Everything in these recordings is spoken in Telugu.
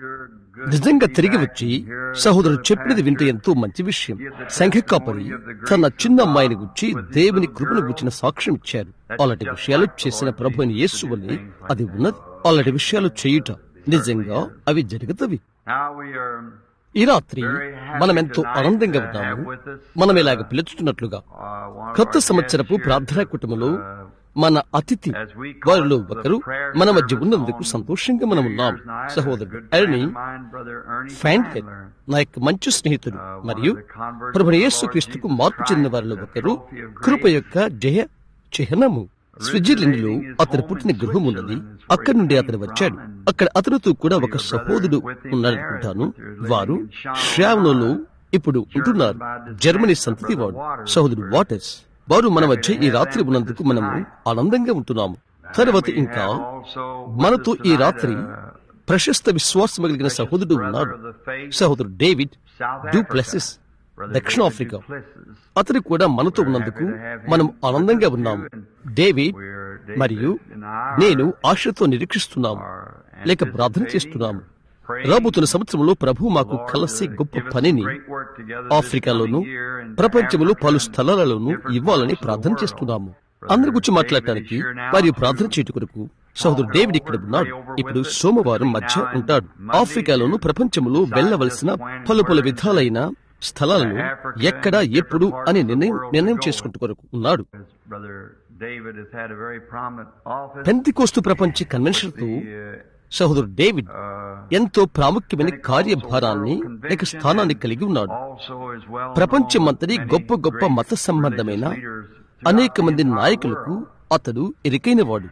నిజంగా తిరిగి వచ్చి సహోదరుడు చెప్పినది వింటే ఎంతో మంచి విషయం. సంఘ కాపరి తన చిన్న అమ్మాయిని గురించి దేవుని కృపను గుర్చిన సాక్ష్యం ఇచ్చారు. అలాంటి విషయాలు చేసిన ప్రభు అయిన యేసు వల్లే అది ఉన్నది. అలాంటి విషయాలు చేయుట నిజంగా అవి జరుగుతవి. ఈ రాత్రి మనమెంతో ఆనందంగా ఉన్నాము. మనం ఇలాగ పిలుచుతున్నట్లుగా కొత్త సంవత్సరపు ప్రార్థనా కుటుంబంలో మన అతిథి వారిలో ఒకరు మన మధ్య ఉన్నందుకు సంతోషంగా మనం ఉన్నాం. సహోదరుడు ఎర్నీ ఫైండ్లెర్ నా యొక్క మంచి స్నేహితుడు మరియు ప్రభువైన యేసుక్రీస్తుకు మార్పు చెందిన వారిలో ఒకరు. కృప యొక్క జయ చిహ్నము. స్విట్జర్లాండ్ లో అతను పుట్టిన గృహం ఉన్నది. అక్కడి నుండి అతను వచ్చాడు. అక్కడ అతనితో కూడా ఒక సహోదరుడు ఉన్నాడనుకుంటాను. వారు శ్రావణంలో ఇప్పుడు ఉంటున్నారు. జర్మనీ సంతతి వాడు సహోదరుడు వాటర్స్. వారు మన మధ్య ఈ రాత్రి ఉన్నందుకు మనము ఆనందంగా ఉంటున్నాము. తర్వాత ఇంకా మనతో ఈ రాత్రి ప్రశస్త విశ్వాసం కలిగిన సహోదరుడు ఉన్నాడు. సహోదరుడు డేవిడ్ డు ప్లెసిస్, దక్షిణాఫ్రికా. అతను కూడా మనతో ఉన్నందుకు మనం ఆనందంగా ఉన్నాము. డేవిడ్ మరియు నేను ఆశతో నిరీక్షిస్తున్నాము లేక ప్రార్థన చేస్తున్నాము. రాబోతున్న సంవత్సరంలో ప్రభు మాకు కలిసి గొప్ప పనిని ఆఫ్రికాలోను ప్రపంచంలో పలు స్థలాలలోనూ ఇవ్వాలని ప్రార్థన చేస్తున్నాము. అందరి గురించి మాట్లాడటానికి మరియు ప్రార్థన చేయట కొరకు సహోదరుడు డేవిడ్ ఇక్కడ ఉన్నాడు. ఇప్పుడు సోమవారం మధ్య ఉంటాడు. ఆఫ్రికాలోను ప్రపంచంలో వెళ్లవలసిన పలు పలు విధాలైన స్థలాలను ఎక్కడ ఎప్పుడు అని నిర్ణయం చేసుకుంటూ కొరకు ఉన్నాడు. పెంతెకోస్తు ప్రపంచ కన్వెన్షన్ తో సహోదరుడు డేవిడ్ ఎంతో ప్రాముఖ్యమైన కార్యభారాన్ని లేక స్థానాన్ని కలిగి ఉన్నాడు. ప్రపంచమంతటి గొప్ప గొప్ప మత సంబంధమైన అనేక మంది నాయకులకు అతడు ఎరికైనవాడు.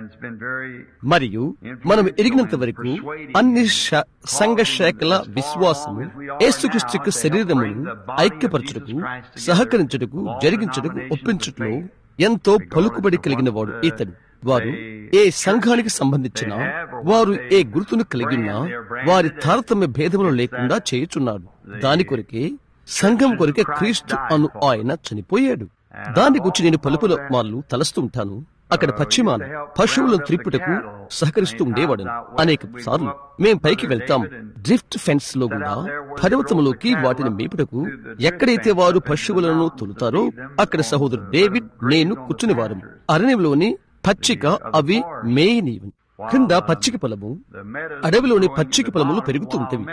మరియు మనం ఎరిగినంత వరకు అన్ని సంఘ శాఖల విశ్వాసము యేసుక్రీస్తు శరీరమును ఐక్యపరచుటకు, సహకరించుటకు, జరిగించుటకు, ఒప్పించుటలో ఎంతో పలుకుబడి కలిగిన వాడు ఇతడు. వారు ఏ సంఘానికి సంబంధించిన వారు ఏ గుర్తును కలిగి ఉన్నా వారి తారతమ్య భేదములు లేకుండా చేయుచున్నాడు. దాని కొరకే సంఘం కొరకే క్రీస్తు అను ఆయన చనిపోయాడు. దాని గురించి నేను పలుపుల వాళ్ళు తలస్తూ ఉంటాను. అక్కడ పశ్చిమాన పశువులను త్రిప్పుటకు సహకరిస్తూ ఉండేవాడు. అనేక సార్లు మేం పైకి వెళ్తాం. డ్రిఫ్ట్ ఫెన్స్ లో గుండా పర్వతములోకి వాటిని మేపుటకు ఎక్కడైతే వారు పశువులను తొలుతారో అక్కడ సహోదరుడు డేవిడ్ నేను కూర్చుని వారు. అరణ్యంలోని పచ్చిక అవి మేయనీవి. క్రింద పచ్చిక పొలము, అడవిలోని పచ్చిక పొలములు పెరుగుతూ ఉంటవి.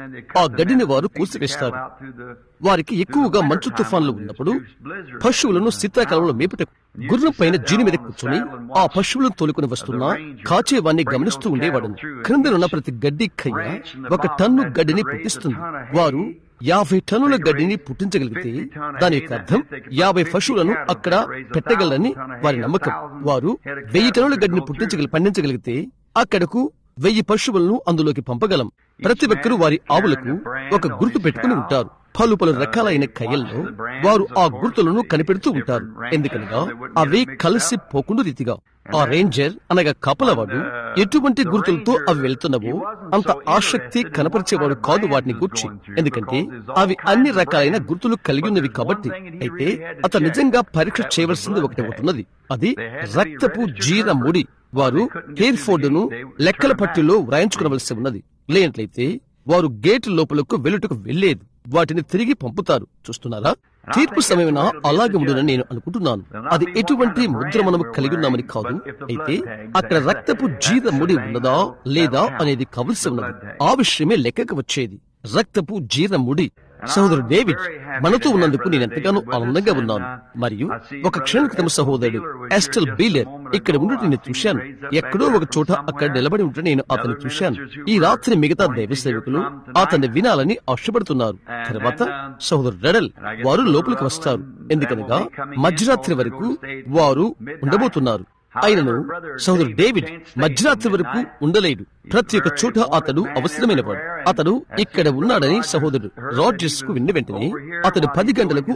ఆ గడ్డిని వారు కూసివేస్తారు. వారికి ఎక్కువగా మంచు తుఫాన్లు ఉన్నప్పుడు పశువులను శీతాకాలంలో మేపుటకు గుర్రం పైన జీని మీద కూర్చొని ఆ పశువులను తోలుకుని వస్తున్నా కాచేవాన్ని గమనిస్తూ ఉండేవాడు. క్రిందనున్న ప్రతి గడ్డి కయ్య 1 టన్ను గడ్డిని పుట్టిస్తుంది. వారు 50 టన్నుల గడ్డిని పుట్టించగలిగితే దాని యొక్క అర్థం 50 పశువులను అక్కడ పెట్టగలరని వారి నమ్మకం. వారు 1000 టన్నుల గడ్డిని పండించగలిగితే అక్కడకు 1000 పశువులను అందులోకి పంపగలం. ప్రతి ఒక్కరూ వారి ఆవులకు ఒక గుర్తు పెట్టుకుని ఉంటారు. పలు పలు రకాలైన కయ్యల్లో వారు ఆ గుర్తులను కనిపెడుతూ ఉంటారు. ఎందుకనగా అవి కలిసి పోకుండా రీతిగా. ఆ రేంజర్ అనగా కాపలవాడు ఎటువంటి గుర్తులతో అవి వెళ్తున్నవో అంత ఆసక్తి కనపరిచేవాడు కాదు వాటిని గూర్చి. ఎందుకంటే అవి అన్ని రకాలైన గుర్తులు కలిగి ఉన్నవి కాబట్టి. అయితే అతను నిజంగా పరీక్ష చేయవలసింది ఒకటి ఉన్నది. అది రక్తపు జీర ముడి. వారు హేర్ఫోర్డ్ ను లెక్కల పట్టిలో వ్రాయించుకోవలసి ఉన్నది. లేనట్లయితే వారు గేట్ లోపలకు వెళ్ళుటకు వెళ్లేదు. వాటిని తిరిగి పంపుతారు. చూస్తున్నారా? తీర్పు సమయమున అలాగే ఉండునని నేను అనుకుంటున్నాను. అది ఎటువంటి ముద్ర మనము కలిగి ఉన్నామని కాదు. అయితే అక్కడ రక్తపు జీర ముడి ఉన్నదా లేదా అనేది కావలసి ఉన్నది. ఆ విషయమే లెక్కకు వచ్చేది. రక్తపు జీర ముడి. సహోదరుడు డేవిడ్ మనతో ఉన్నందుకు నేను ఎంతగానో ఆనందంగా ఉన్నాను. మరియు ఒక క్షణం క్రితం సహోదరుడు ఎస్టెల్ బీలర్ ఇక్కడ ఉండటం నేను చూశాను. ఎక్కడో ఒక చోట అక్కడ నిలబడి ఉంటే నేను అతన్ని చూశాను. ఈ రాత్రి మిగతా దైవ సేవకులు అతన్ని వినాలని ఆశపడుతున్నారు. తర్వాత సహోదరుడు రెడల్ వారు లోపలికి వస్తారు. ఎందుకనగా మధ్యరాత్రి వరకు వారు ఉండబోతున్నారు. ఆయనను సహోదరుడు డేవిడ్ మధ్యరాత్రి వరకు ఉండలేడు. ప్రతి ఒక్క చోట అతడు అవసరమైనవాడు. అతడు ఇక్కడ ఉన్నాడని సహోదరుడు రాజర్స్ కు విన్న వెంటనే అతడు 10 గంటలకు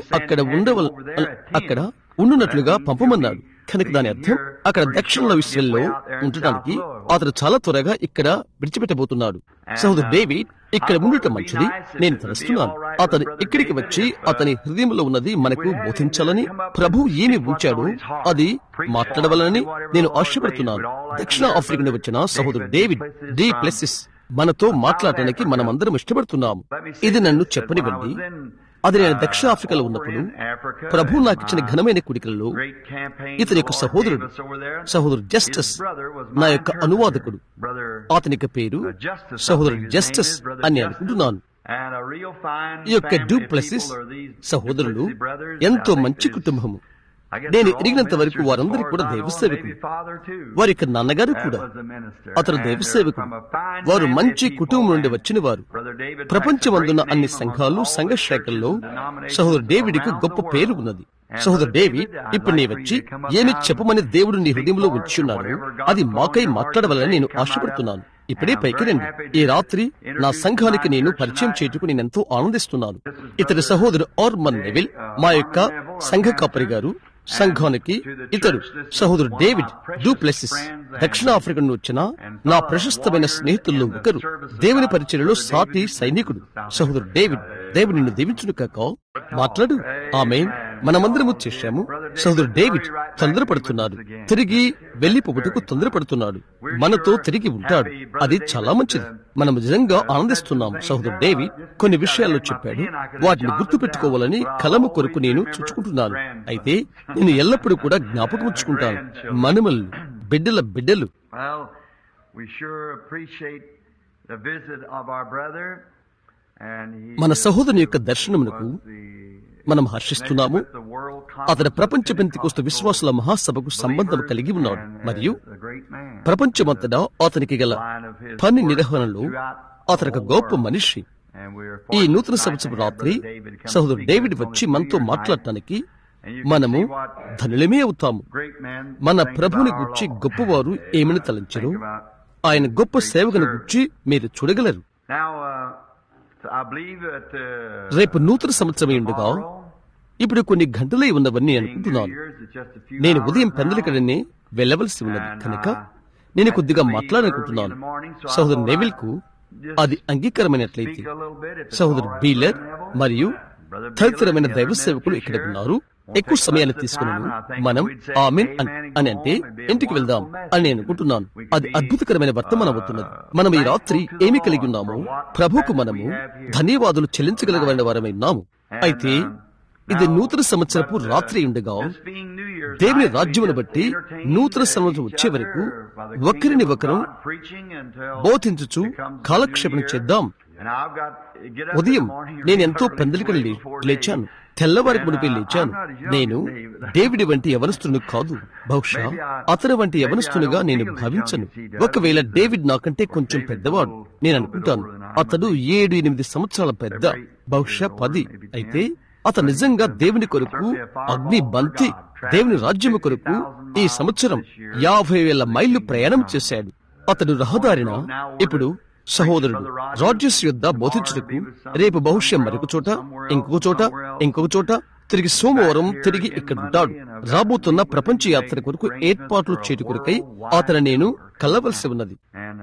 అక్కడ ఉండునట్లుగా పంపమన్నాడు. కనుక దాని అర్థం అక్కడ దక్షిణ విశ్వంలో ఉండటానికి అతడు చాలా త్వరగా ఇక్కడ విడిచిపెట్టబోతున్నాడు. సహోదరుడు డేవిడ్ ఇక్కడ ఉండటం మంచిది నేను తలుస్తున్నాను. అతను ఇక్కడికి వచ్చి అతని హృదయంలో ఉన్నది మనకు బోధించాలని, ప్రభు ఏమి ఉంచాడో అది మాట్లాడవాలని నేను ఆశపడుతున్నాను. దక్షిణ ఆఫ్రికా నుండి వచ్చిన సహోదరుడు డేవిడ్ డి ప్లెసిస్ మనతో మాట్లాడటానికి మనమందరం ఇష్టపడుతున్నాము. ఇది నన్ను చెప్పనివ్వండి. అది నేను దక్షిణాఫ్రికాలో ఉన్నప్పుడు ప్రభు నాకిచ్చిన ఘనమైన కుడికలలో ఇతని యొక్క సహోదరుడు జస్టిస్, నా యొక్క అనువాదకుడు, అతని పేరు సహోదరుడు జస్టిస్ అని అనుకుంటున్నాను. ఈ యొక్క డూప్లెసిస్ సహోదరులు ఎంతో మంచి కుటుంబము. నేను ఎరిగినంత వరకు వారందరూ కూడా దైవసేవకులు. వారి యొక్క నాన్నగారు కూడా అతను దైవసేవకుడు. వారు మంచి కుటుంబం నుండి వచ్చిన వారు. ప్రపంచమందున్న అన్ని సంఘాలు, సంఘ శాఖల్లో సహోదరు డేవిడ్కు గొప్ప పేరు ఉన్నది. సహోదరు డేవిడ్, ఇప్పుడు నీ వచ్చి ఏమి చెప్పమని దేవుడు నీ హృదయంలో ఉంచున్నాడు అది మాకై మాట్లాడవాలని నేను ఆశపడుతున్నాను. ఇప్పుడే పైకి రండి. ఈ రాత్రి నా సంఘానికి నేను పరిచయం చేయుటకు నేనెంతో ఆనందిస్తున్నాను. ఇతడి సహోదరు ఆర్మన్ నెవిల్, మా యొక్క సంఘ కాపరి గారు. సంఘానికి ఇతడు సహోదరు డేవిడ్ డూప్లెసిస్, దక్షిణాఫ్రికా నుండి వచ్చిన నా ప్రశస్తమైన స్నేహితుల్లో ఒకరు. దేవుని పరిచర్యలో సాటి సైనికుడు. సహోదరు డేవిడ్, దేవుడు నిన్ను దీవించును కాక. మాట్లాడు. ఆమేన్. మనమందరము చేశాము. సహోదరు డేవిడ్ తొందరపడుతున్నాడు. తిరిగి వెళ్లిపోవుటకు తొందరపడుతున్నాడు. మనతో తిరిగి ఉంటాడు. అది చాలా మంచిది. మనం నిజంగా ఆనందిస్తున్నాము. సహోదరు డేవిడ్ కొన్ని విషయాల్లో చెప్పాడు. వాటిని గుర్తు పెట్టుకోవాలని కలము కొరకు నేను చూచుకుంటున్నాను. అయితే నేను ఎల్లప్పుడూ కూడా జ్ఞాపకం ఉంచుకుంటాను. మనమల్లు, బిడ్డలు. మన సహోదరుని యొక్క దర్శనమునకు మనం హర్షిస్తున్నాము. అతని ప్రపంచ పెంతెకోస్తు విశ్వాసుల మహాసభకు సంబంధం కలిగి ఉన్నాడు మరియు ప్రపంచమంతటా అతనికి గల పని నిర్వహణలో అతనికి గొప్ప మనిషి. ఈ నూతన సంవత్సరం రాత్రి సహోదరు డేవిడ్ వచ్చి మనతో మాట్లాడటానికి మనము ధనులమే అవుతాము. మన ప్రభుని గురించి గొప్పవారు ఏమని తలంచరు, ఆయన గొప్ప సేవకుని గురించి మీరు చూడగలరు. రేపు నూతన సంవత్సరం ఉండగా ఇప్పుడు కొన్ని గంటలే ఉన్నవన్నీ అనుకుంటున్నాను. నేను ఉదయం పెందలికడనే వెళ్ళవలసి ఉన్నది కనుక నేను కొద్దిగా మాట్లాడాలనుకుంటున్నాను. సహోదరు నెవిల్ కు అది అంగీకారమైనట్లయితే సహోదరు బీలర్ మరియు తదితరమైన దైవ సేవకులు ఇక్కడ ఉన్నారు. ఎక్కువ సమయాన్ని తీసుకున్నాను. మనం ఆమెన్ అని అంటే ఇంటికి వెళ్దాం అని నేను అనుకుంటున్నాను. అది అద్భుతకరమైన వర్తమానం అవుతున్నది. మనం ఈ రాత్రి ఏమి కలిగి ఉన్నామో ప్రభుకు మనము ధన్యవాదాలు చెల్లించగలిగిన వారమై ఉన్నాము. అయితే ఇది నూతన సంవత్సరపు రాత్రి ఉండగా దేవుని రాజ్యమును బట్టి నూతన సంవత్సరం వచ్చే వరకు ఒకరిని ఒకరు బోధించుచు కాలక్షేపణ చేద్దాం. ఉదయం నేను ఎంతో పెందలికలు లేచాను. తెల్లవారికి మునిపి లేచాను. నేను డేవిడ్ వంటి యవనస్తుని కాదు. బహుశా అతని వంటి యవనస్తునిగా నేను భావించను. ఒకవేళ డేవిడ్ నాకంటే కొంచెం పెద్దవాడు నేను అనుకుంటాను. అతడు 7-8 సంవత్సరాల పెద్ద, బహుశా 10. అయితే అతను నిజంగా దేవుని కొరకు అగ్ని బంతి, దేవుని రాజ్యము కొరకు ఈ సంవత్సరం 50,000 మైళ్ళు ప్రయాణం చేశాడు. అతడు రహదారిన ఇప్పుడు సహోదరుడు రాజర్స్ యుద్ధ బోధించుటకు రేపు బహుశా మరొక చోట, ఇంకొక చోట తిరిగి సోమవారం తిరిగి ఇక్కడ ఉంటాడు. రాబోతున్న ప్రపంచ యాత్ర కొరకు ఏర్పాట్లు చేయు కొరకై అతను నేను కలవలసి ఉన్నది.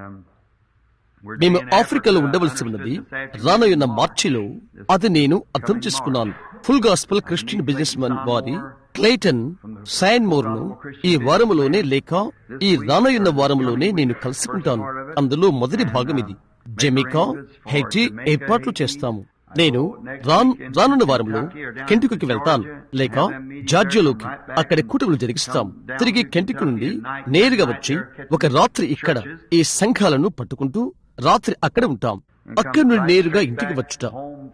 మేము ఆఫ్రికాలో ఉండవలసి ఉన్నది రానున్న మార్చిలో. అది నేను అర్థం చేసుకున్నాను. Full gospel Christian business Mann వారి క్లైటన్ శాన్మోర్ ను ఈ వారములోనే లేక ఈ రానున్న వారములోనే నేను కలుసుకుంటాను. అందులో మొదటి భాగం ఇది. జమైకా, హైటీ ఏర్పాట్లు చేస్తాము. నేను రానున్న వారంలో కెంటుకీకి వెళ్తాను, లేక జార్జియాలోకి. అక్కడ కూటములు జరిగిస్తాం. తిరిగి కెంటుకీ నుండి నేరుగా వచ్చి ఒక రాత్రి ఇక్కడ ఈ సంఘాలను పట్టుకుంటూ రాత్రి అక్కడ ఉంటాం. అక్కడి నుండి నేరుగా ఇంటికి వచ్చుట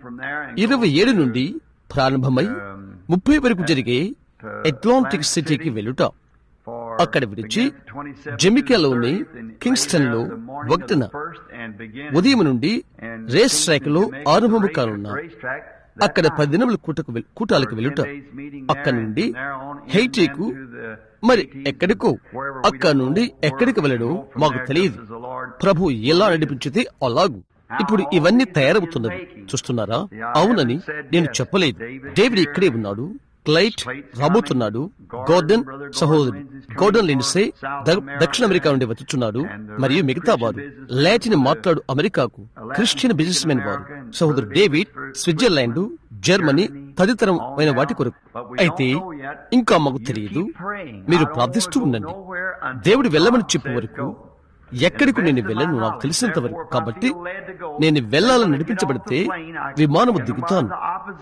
27 నుండి ప్రారంభమై 30 వరకు జరిగే అట్లాంటిక్ సిటీకి వెళ్ళుట. అక్కడ విడిచి జమైకాలోని కింగ్స్టన్ లో 1న ఉదయం నుండి రేస్ ట్రాక్ లో ఆరంభము కానున్న అక్కడ 10 దినముల కూటాలకు వెళ్ళుట. అక్కడి నుండి హైటీకు, మరి ఎక్కడికో. అక్కడి నుండి ఎక్కడికి వెళ్ళడం మాకు తెలియదు. ప్రభు ఎలా నడిపించితే అలాగు. ఇప్పుడు ఇవన్నీ తయారవుతున్నది. చూస్తున్నారా? అవునని నేను చెప్పలేదు. డేవిడ్ ఇక్కడే ఉన్నాడు. క్లైట్ రాబోతున్నాడు. సహోదరుడు గోర్డన్ లిండ్సే దక్షిణ అమెరికా నుండి వచ్చుచున్నాడు. మరియు మిగతా వారు లాటిన్ మాట్లాడు అమెరికాకు క్రిస్టియన్ బిజినెస్ మెన్ వారు. సహోదరు డేవిడ్ స్విట్జర్లాండ్, జర్మనీ తదితరమైన వాటి కొరకు. అయితే ఇంకా మాకు తెలియదు. మీరు ప్రార్థిస్తూ ఉండండి. దేవుడు వెళ్ళమని చెప్పే వరకు ఎక్కడికి నేను వెళ్ళను నాకు తెలిసినంత వరకు. కాబట్టి నేను వెళ్ళాలని నడిపించబడితే విమానము దిగుతాను.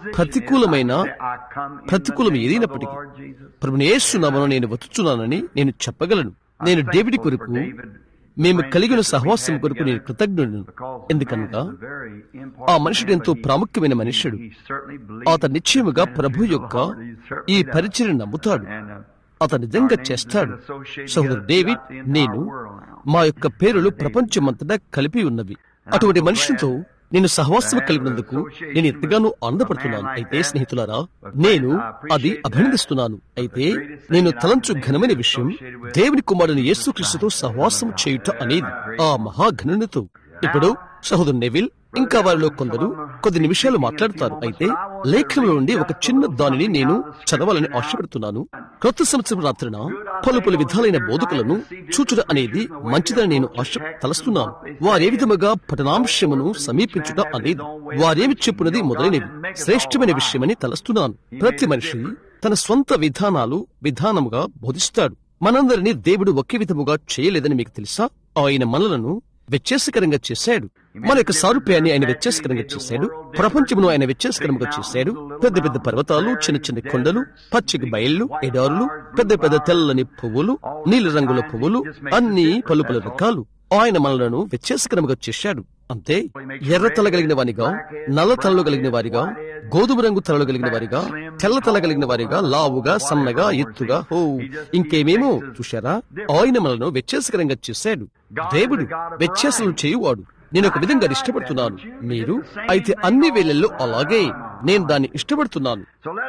ప్రతికూలం ఏదైనప్పటికీ ప్రభువైన యేసు నామమున నేను వస్తున్నానని నేను చెప్పగలను. నేను డేవిడ్ కొరకు మేము కలిగిన సహవాసం కొరకు నేను కృతజ్ఞుడు. ఎందుకనగా ఆ మనుషుడు ఎంతో ప్రాముఖ్యమైన మనుష్యుడు. అతను నిశ్చయముగా ప్రభు యొక్క ఈ పరిచర్యను నమ్ముతాడు. అతను నిజంగా చేస్తాడు. సహోదరు డేవిడ్, నేను మా యొక్క పేరులు ప్రపంచమంతటా కలిపి ఉన్నవి. అటువంటి మనుషులతో నేను సహవాసం కలిగినందుకు నేను ఎంతగానో ఆనందపడుతున్నాను. అయితే స్నేహితులారా, నేను అది అభినందిస్తున్నాను. అయితే నేను తలంచు ఘనమైన విషయం దేవుని కుమారుని యేసుక్రీస్తుతో సహవాసం చేయుట అనేది ఆ మహాఘనతతో. ఇప్పుడు సహోదరు నెవిల్ ఇంకా వారిలో కొందరు కొద్ది నిమిషాలు మాట్లాడతారు. అయితే లేఖనంలో నుండి ఒక చిన్న దానిని నేను చదవాలని ఆశపడుతున్నాను. క్రొత్త సంవత్సరం రాత్రిన పలు విధాలైన బోధకులను చూచుట అనేది మంచిదని నేను తలస్తున్నాను. వారే విధముగా పఠనాంశమును సమీపించుట అనేది, వారేమి చెప్పున్నది మొదలైనవి శ్రేష్టమైన విషయమని తలస్తున్నాను. ప్రతి మనిషి తన స్వంత విధానముగా బోధిస్తాడు. మనందరినీ దేవుడు ఒకే విధముగా చేయలేదని మీకు తెలుసా? ఆయన మనలను వ్యత్యాసకరంగా చేశాడు. మన యొక్క సారూప్యాన్ని ఆయన వ్యత్యాసకరంగా చేశాడు. ప్రపంచమును ఆయన వ్యత్యాసకరంగా చేశాడు. పెద్ద పెద్ద పర్వతాలు, చిన్న చిన్న కొండలు, పచ్చిక బయళ్ళు, ఎడారులు, పెద్ద తెల్లని పువ్వులు, నీలి రంగుల పువ్వులు, అన్ని పలు రకాలు ఆయన మనలను వ్యత్యాసకరంగా చేశాడు. అంతే. ఎర్ర తల కలిగిన వారిగా, నల్ల తలలు కలిగిన వారిగా, గోధుమ రంగు తలలు కలిగిన వారిగా, తెల్ల తల కలిగిన వారిగా, లావుగా, సన్నగా, ఎత్తుగా, ఇంకేమేమో చూశారా? ఆయన మనలను వ్యత్యాసకరంగా చేశాడు. దేవుడు వ్యత్యాసం చేయువాడు. నేను ఒక విధంగా ఇష్టపడుతున్నాను. మీరు అయితే అన్ని వేళల్లో అలాగే నేను దాన్ని ఇష్టపడుతున్నాను.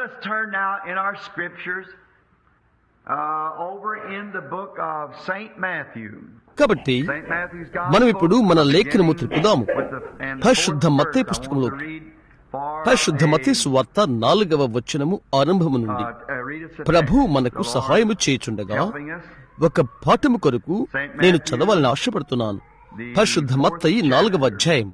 కాబట్టి మనం ఇప్పుడు మన లేఖనము త్రిపుదాము. పరిశుద్ధ మత్తయి పుస్తకంలో పరిశుద్ధ మత్తయి సువార్త 4వ వచనము ఆరంభము నుండి ప్రభు మనకు సహాయము చేయుచుండగా ఒక పాఠము కొరకు నేను చదవాలని ఆశపడుతున్నాను. పరిశుద్ధ మత్తయి 4వ అధ్యాయం.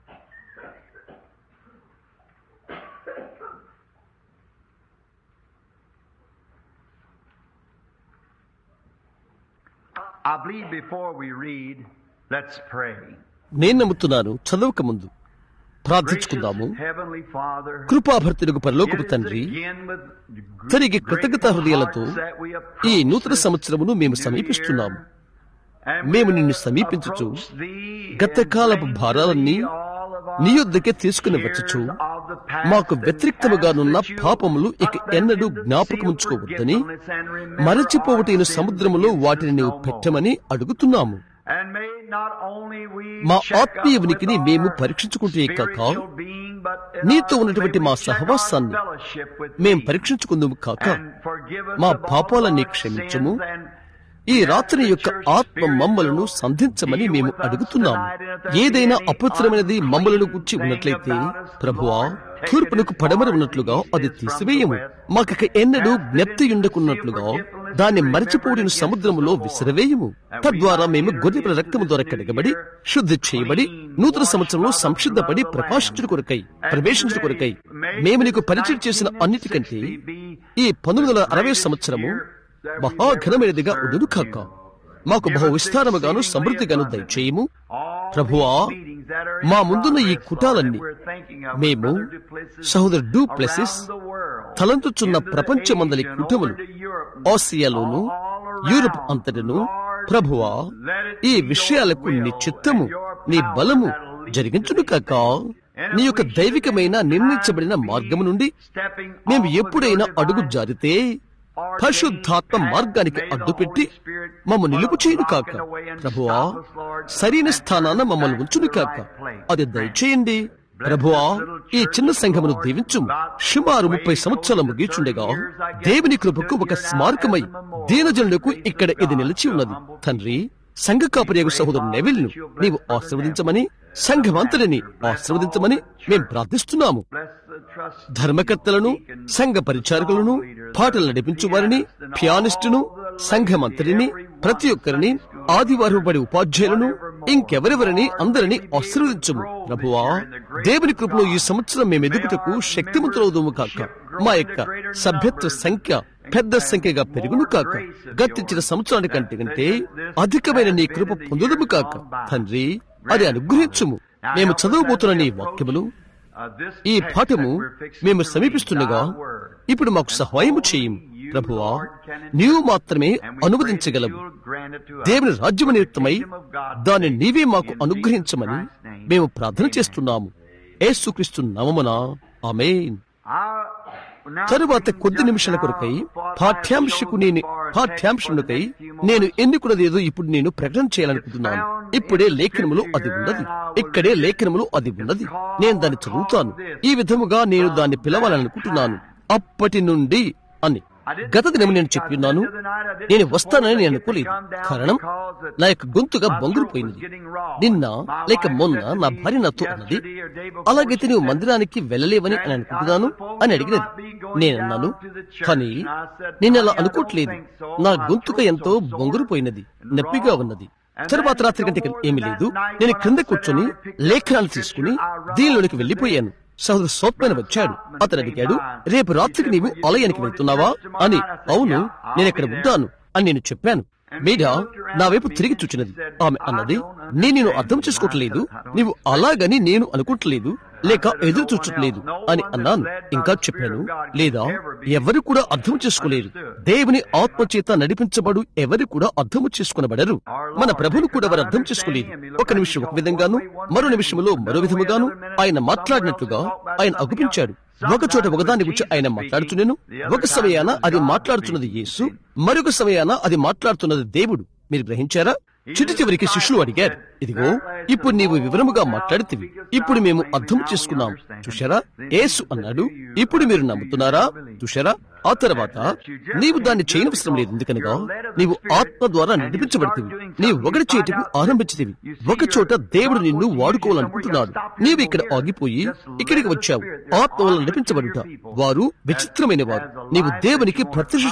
నేను నమ్ముతున్నాను. చదవక ముందు ప్రార్థించుకుందాము. కృపాభర్తులకు పరలోకపు తండ్రి, తిరిగి కృతజ్ఞతా హృదయాలతో ఈ నూతన సంవత్సరమును మేము సమీపిస్తున్నాము. మేము నిన్ను సమీపించుచు గతకాలపు భారాలన్నీ నీ యొద్దకే తీసుకుని వచ్చుచు మాకు వ్యతిరేక్తముగానున్న పాపములు ఇక ఎన్నడూ జ్ఞాపకముంచుకోవద్దని, మరచిపోవటైన సముద్రములో వాటిని నీవు పెట్టమని అడుగుతున్నాము. మా ఆత్మీయ ఉనికిని మేము పరీక్షించుకుంటే కాక, నీతో ఉన్నటువంటి మా సహవాసాన్ని మేము పరీక్షించుకుందాము కాక, మా పాపాలన్నీ క్షమించము. ఈ రాత్రి యొక్క ఆత్మ మమ్మలను సంధించమని మేము అడుగుతున్నాము. ఏదైనా అపవిత్రమైనది మమ్మలను గురించి ఉన్నట్లయితే ప్రభువా, తూర్పునకు పడమర ఉన్నట్లుగా అది తీసివేయము. మాకిక ఎన్నడూ జ్ఞప్తి ఉండకున్నట్లుగా దాన్ని మరచిపోడిన సముద్రములో విసిరవేయము. తద్వారా మేము గొర్రెల రక్తము ద్వారా కడగబడి, శుద్ధి చేయబడి, నూతన సంవత్సరంలో సంసిద్ధపడి ప్రవేశించుట కొరకై మేము నీకు పరిచయం చేసిన అన్నిటికంటే ఈ 1960 సంవత్సరము మహాఘనమైనదిగా ఉండును కాక. మాకు బహు విస్తారముగాను సమృద్ధిగాను దయచేయము. ప్రభువా, మా ముందున్న ఈ కుటాలన్నీ మేము సహోదరు డూ ప్లెసిస్ తలంతుచున్న ప్రపంచమందలి కుటుంబములు, ఆసియాలోను యూరప్ అంతటను ప్రభువా, ఈ విషయాలకు నీ చిత్తము, నీ బలము జరిగించును కాక. నీ యొక్క దైవికమైన నిర్ణయించబడిన మార్గము నుండి మేము ఎప్పుడైనా అడుగు జారితే పరిశుద్ధాత్మ మార్గానికి అడ్డుపెట్టి మమ్మ నిలుపు చేయను కాక. ప్రభువా, సరైన స్థానాన మమ్మల్ని ఉంచును కాక. అది దయచేయండి. ప్రభువా, ఈ చిన్న సంఘమును దీవించుము. సుమారు 30 సంవత్సరాలు ముగిచుండగా దేవుని కృపకు ఒక స్మారకమై దీనజనులకు ఇక్కడ ఇది నిలిచి ఉన్నది. తండ్రి, సంఘ కాపరియగు సహోదరు నెవిల్ ను నీవు ఆశీర్వదించమని, సంఘమంతటిని ఆశీర్వదించమని మేము ప్రార్థిస్తున్నాము. ధర్మకర్తలను, సంఘ పరిచారకులను, పాటలు నడిపించు వారిని, పియానిస్టును, సంఘమంతటిని, ప్రతి ఒక్కరిని, ఆదివారం పడి ఉపాధ్యాయులను, ఇంకెవరెవరిని అందరినీ ఆశీర్వదించుము. ప్రభువా, దేవుని కృపలో ఈ సంవత్సరం మేము ఎదుగుటకు శక్తిమంతులవుదుము కాక. మా యొక్క సభ్యత్వ సంఖ్య పెద్ద సంఖ్యగా పెరుగును కాక, గతించిన సంవత్సరాల కంటే అధికమైన నీ కృప పొందుదుము కాక. తండ్రి, అది అనుగ్రహించుము. మేము చదవబోతున్న నీ వాక్యములు, ఈ పాఠము మేము సమీపిస్తుండగా ఇప్పుడు మాకు సహాయము చేయము ప్రభువా. నీవు మాత్రమే అనువదించగలవు. దేవుని రాజ్యము నిమిత్తమై దాన్ని నీవే మాకు అనుగ్రహించమని మేము ప్రార్థన చేస్తున్నాము. యేసుక్రీస్తు నామమున ఆమేన్. తరువాత కొద్ది నిమిషాల కొరకై పాఠ్యాంశమునకై నేను ఎన్నుకున్నదేదో ఇప్పుడు నేను ప్రకటన చేయాలనుకుంటున్నాను. ఇప్పుడే లేఖనములో అది ఉన్నది, ఇక్కడే లేఖనములో అది ఉన్నది. నేను దాన్ని చదువుతాను. ఈ విధముగా నేను దాన్ని పిలవాలనుకుంటున్నాను. అప్పటి నుండి అని గత దినం నేను చెప్పిన్నాను. నేను వస్తానని నేను అనుకోలేదు. కారణం, నా యొక్క గొంతుగా బొంగురుపోయినది. నిన్న లేక మొన్న నా భార్య నాతో అన్నది, అలాగైతే నువ్వు మందిరానికి వెళ్ళలేవని అని అనుకుంటున్నాను అని అడిగినది. నేనన్నాను, కానీ నేను అలా అనుకోవట్లేదు. నా గొంతుక ఎంతో బొంగురుపోయినది, నొప్పిగా ఉన్నది. తరువాత రాత్రి గంటకి ఏమీ లేదు. నేను క్రింద కూర్చొని లేఖనాలు తీసుకుని దీనిలోనికి వెళ్లిపోయాను. సహోదరు సోత్మైన వచ్చాడు. అతను అడిగాడు, రేపు రాత్రికి నీవు ఆలయానికి వెళ్తున్నావా అని. అవును, నేను ఇక్కడ ఉంటాను అని నేను చెప్పాను. మీరా నా వైపు తిరిగి చూచినది. ఆమె అన్నది, నేను అర్థం చేసుకోవట్లేదు, నీవు అలాగని నేను అనుకోవట్లేదు లేక ఎదురు చూచట్లేదు అని అన్నాను. ఇంకా చెప్పాను, లేదా ఎవరు కూడా అర్థం చేసుకోలేరు. దేవుని ఆత్మచేత నడిపించబడు ఎవరు కూడా అర్థము చేసుకునబడరు. మన ప్రభువును కూడా వారు అర్థం చేసుకోలేదు. ఒక నిమిషం ఒక విధంగాను, మరో నిమిషంలో మరో విధముగాను ఆయన మాట్లాడినట్లుగా ఆయన అగుపించాడు. ఒక చోట ఒకదాని గురించి ఆయన మాట్లాడుతున్నాను. ఒక సమయాన అది మాట్లాడుతున్నది యేసు, మరొక సమయాన అది మాట్లాడుతున్నది దేవుడు. మీరు గ్రహించారా? చిటి చివరికి శిష్యులు అడిగారు, ఇదిగో ఇప్పుడు నీవు వివరముగా మాట్లాడితివి, ఇప్పుడు మేము అర్థం చేసుకున్నాం. చూశారా? యేసు అన్నాడు, ఇప్పుడు మీరు నమ్ముతున్నారా? చూశారా? ఆ తర్వాత నీవు దాన్ని చేయనవసరం లేదు, ఎందుకనగా నీవు ఆత్మ ద్వారా నడిపించబడితివి. నీవు ఒకటి చేయటకు ఆరంభించితివి. ఒక చోట దేవుడు నిన్ను వాడుకోవాలనుకుంటున్నాడు. నీవు ఇక్కడ ఆగిపోయి ఇక్కడికి వచ్చావు. ఆత్మ వల్ల నడిపించబడుట వారు విచిత్రమైన వారు. నీవు దేవునికి ప్రతిష్ఠ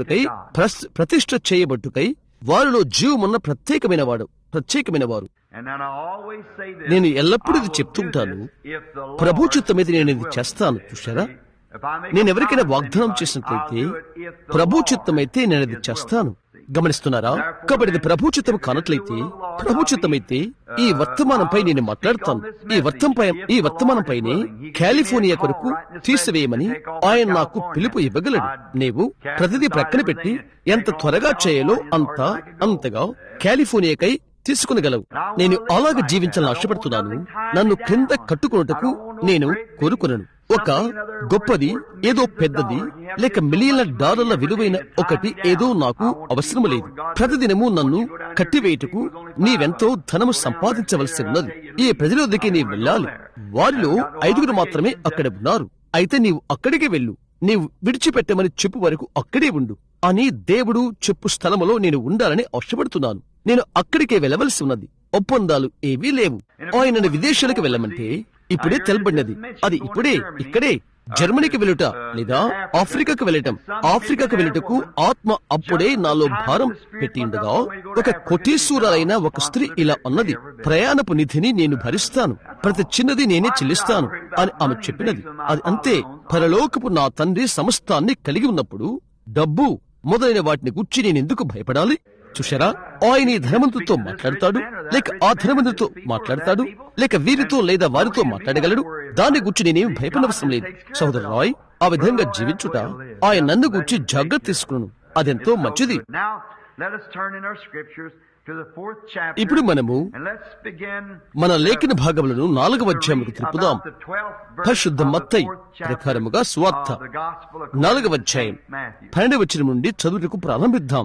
చేయబట్టుకై వారిలో జీవమున్న ప్రత్యేకమైన వారు. నేను ఎల్లప్పుడూ ఇది చెప్తుంటాను, ప్రభు చిత్తమైతే నేను ఇది చేస్తాను. చూశారా? నేను ఎవరికైనా వాగ్దానం చేసినట్లయితే ప్రభు చిత్తమైతే నేను ఇది చేస్తాను. గమనిస్తున్నారా? కాబట్టి ఇది ప్రభు చిత్తం కానట్లయితే, ప్రభు చిత్తమైతే ఈ వర్తమానంపై నేను మాట్లాడతాను. ఈ వర్తమానంపైనే కాలిఫోర్నియా కొరకు తీసివేయమని ఆయన నాకు పిలుపు ఇవ్వగలడు. నీవు ప్రతిదీ ప్రక్కన పెట్టి ఎంత త్వరగా చేయాలో అంతగా కాలిఫోర్నియాకై తీసుకునగలవు. నేను అలాగ జీవించాలని ఆశపడుతున్నాను. నన్ను క్రింద కట్టుకున్నటకు నేను కోరుకున్నాను. ఒక గొప్పది, ఏదో పెద్దది లేక $1,000,000 విలువైన ఒకటి ఏదో నాకు అవసరం లేదు. ప్రతిదినము నన్ను కట్టివేయుటకు నీవెంతో ధనము సంపాదించవలసి ఉన్నది. ఈ ప్రజల వద్దకి నీవు వెళ్ళాలి. వారిలో 5 మాత్రమే అక్కడ ఉన్నారు. అయితే నీవు అక్కడికి వెళ్ళు. నీవు విడిచిపెట్టమని చెప్పు వరకు అక్కడే ఉండు అని దేవుడు చెప్పు స్థలములో నేను ఉండాలని ఆశపడుతున్నాను. నేను అక్కడికే వెళ్ళవలసి ఉన్నది. ఒప్పందాలు ఏవీ లేవు. ఆయనను విదేశాలకు వెళ్ళమంటే ఇప్పుడే తెలబడినది. అది ఇక్కడే జర్మనీకి వెళ్ళుట లేదా ఆఫ్రికాకు వెళ్ళటం. ఆఫ్రికాకు వెళ్ళుటకు ఆత్మ అప్పుడే నాలో భారం పెట్టి ఉండగా ఒక కోటీశ్వరులైన ఒక స్త్రీ ఇలా అన్నది, ప్రయాణపు నిధిని నేను భరిస్తాను, ప్రతి చిన్నది నేనే చెల్లిస్తాను అని ఆమె చెప్పినది. అది అంతే. పరలోకపు నా తండ్రి సమస్తాన్ని కలిగి ఉన్నప్పుడు డబ్బు మొదలైన వాటిని గురించి నేను ఎందుకు భయపడాలి? చూశారా? ఆయన ఈ ధనవంతుడితో మాట్లాడతాడు, లేక ఆ ధనవంతుడితో మాట్లాడతాడు, లేక వీరితో లేదా వారితో మాట్లాడగలడు. దాన్ని గురించి నేనేమి భయపడవసరం లేదు. సహోదరు రాయ్, ఆ విధంగా జీవించుట ఆయన నన్ను గురించి జాగ్రత్త తీసుకున్నాను. అదెంతో మంచిది. ఇప్పుడు మనము మన లేఖన భాగములను 4వ అధ్యాయముకు తిప్పుదాం. పరిశుద్ధ మత్తయి ప్రకారముగా సువార్త 4వ అధ్యాయం 12వ వచనం నుండి చదువుటకు ప్రారంభిద్దాం.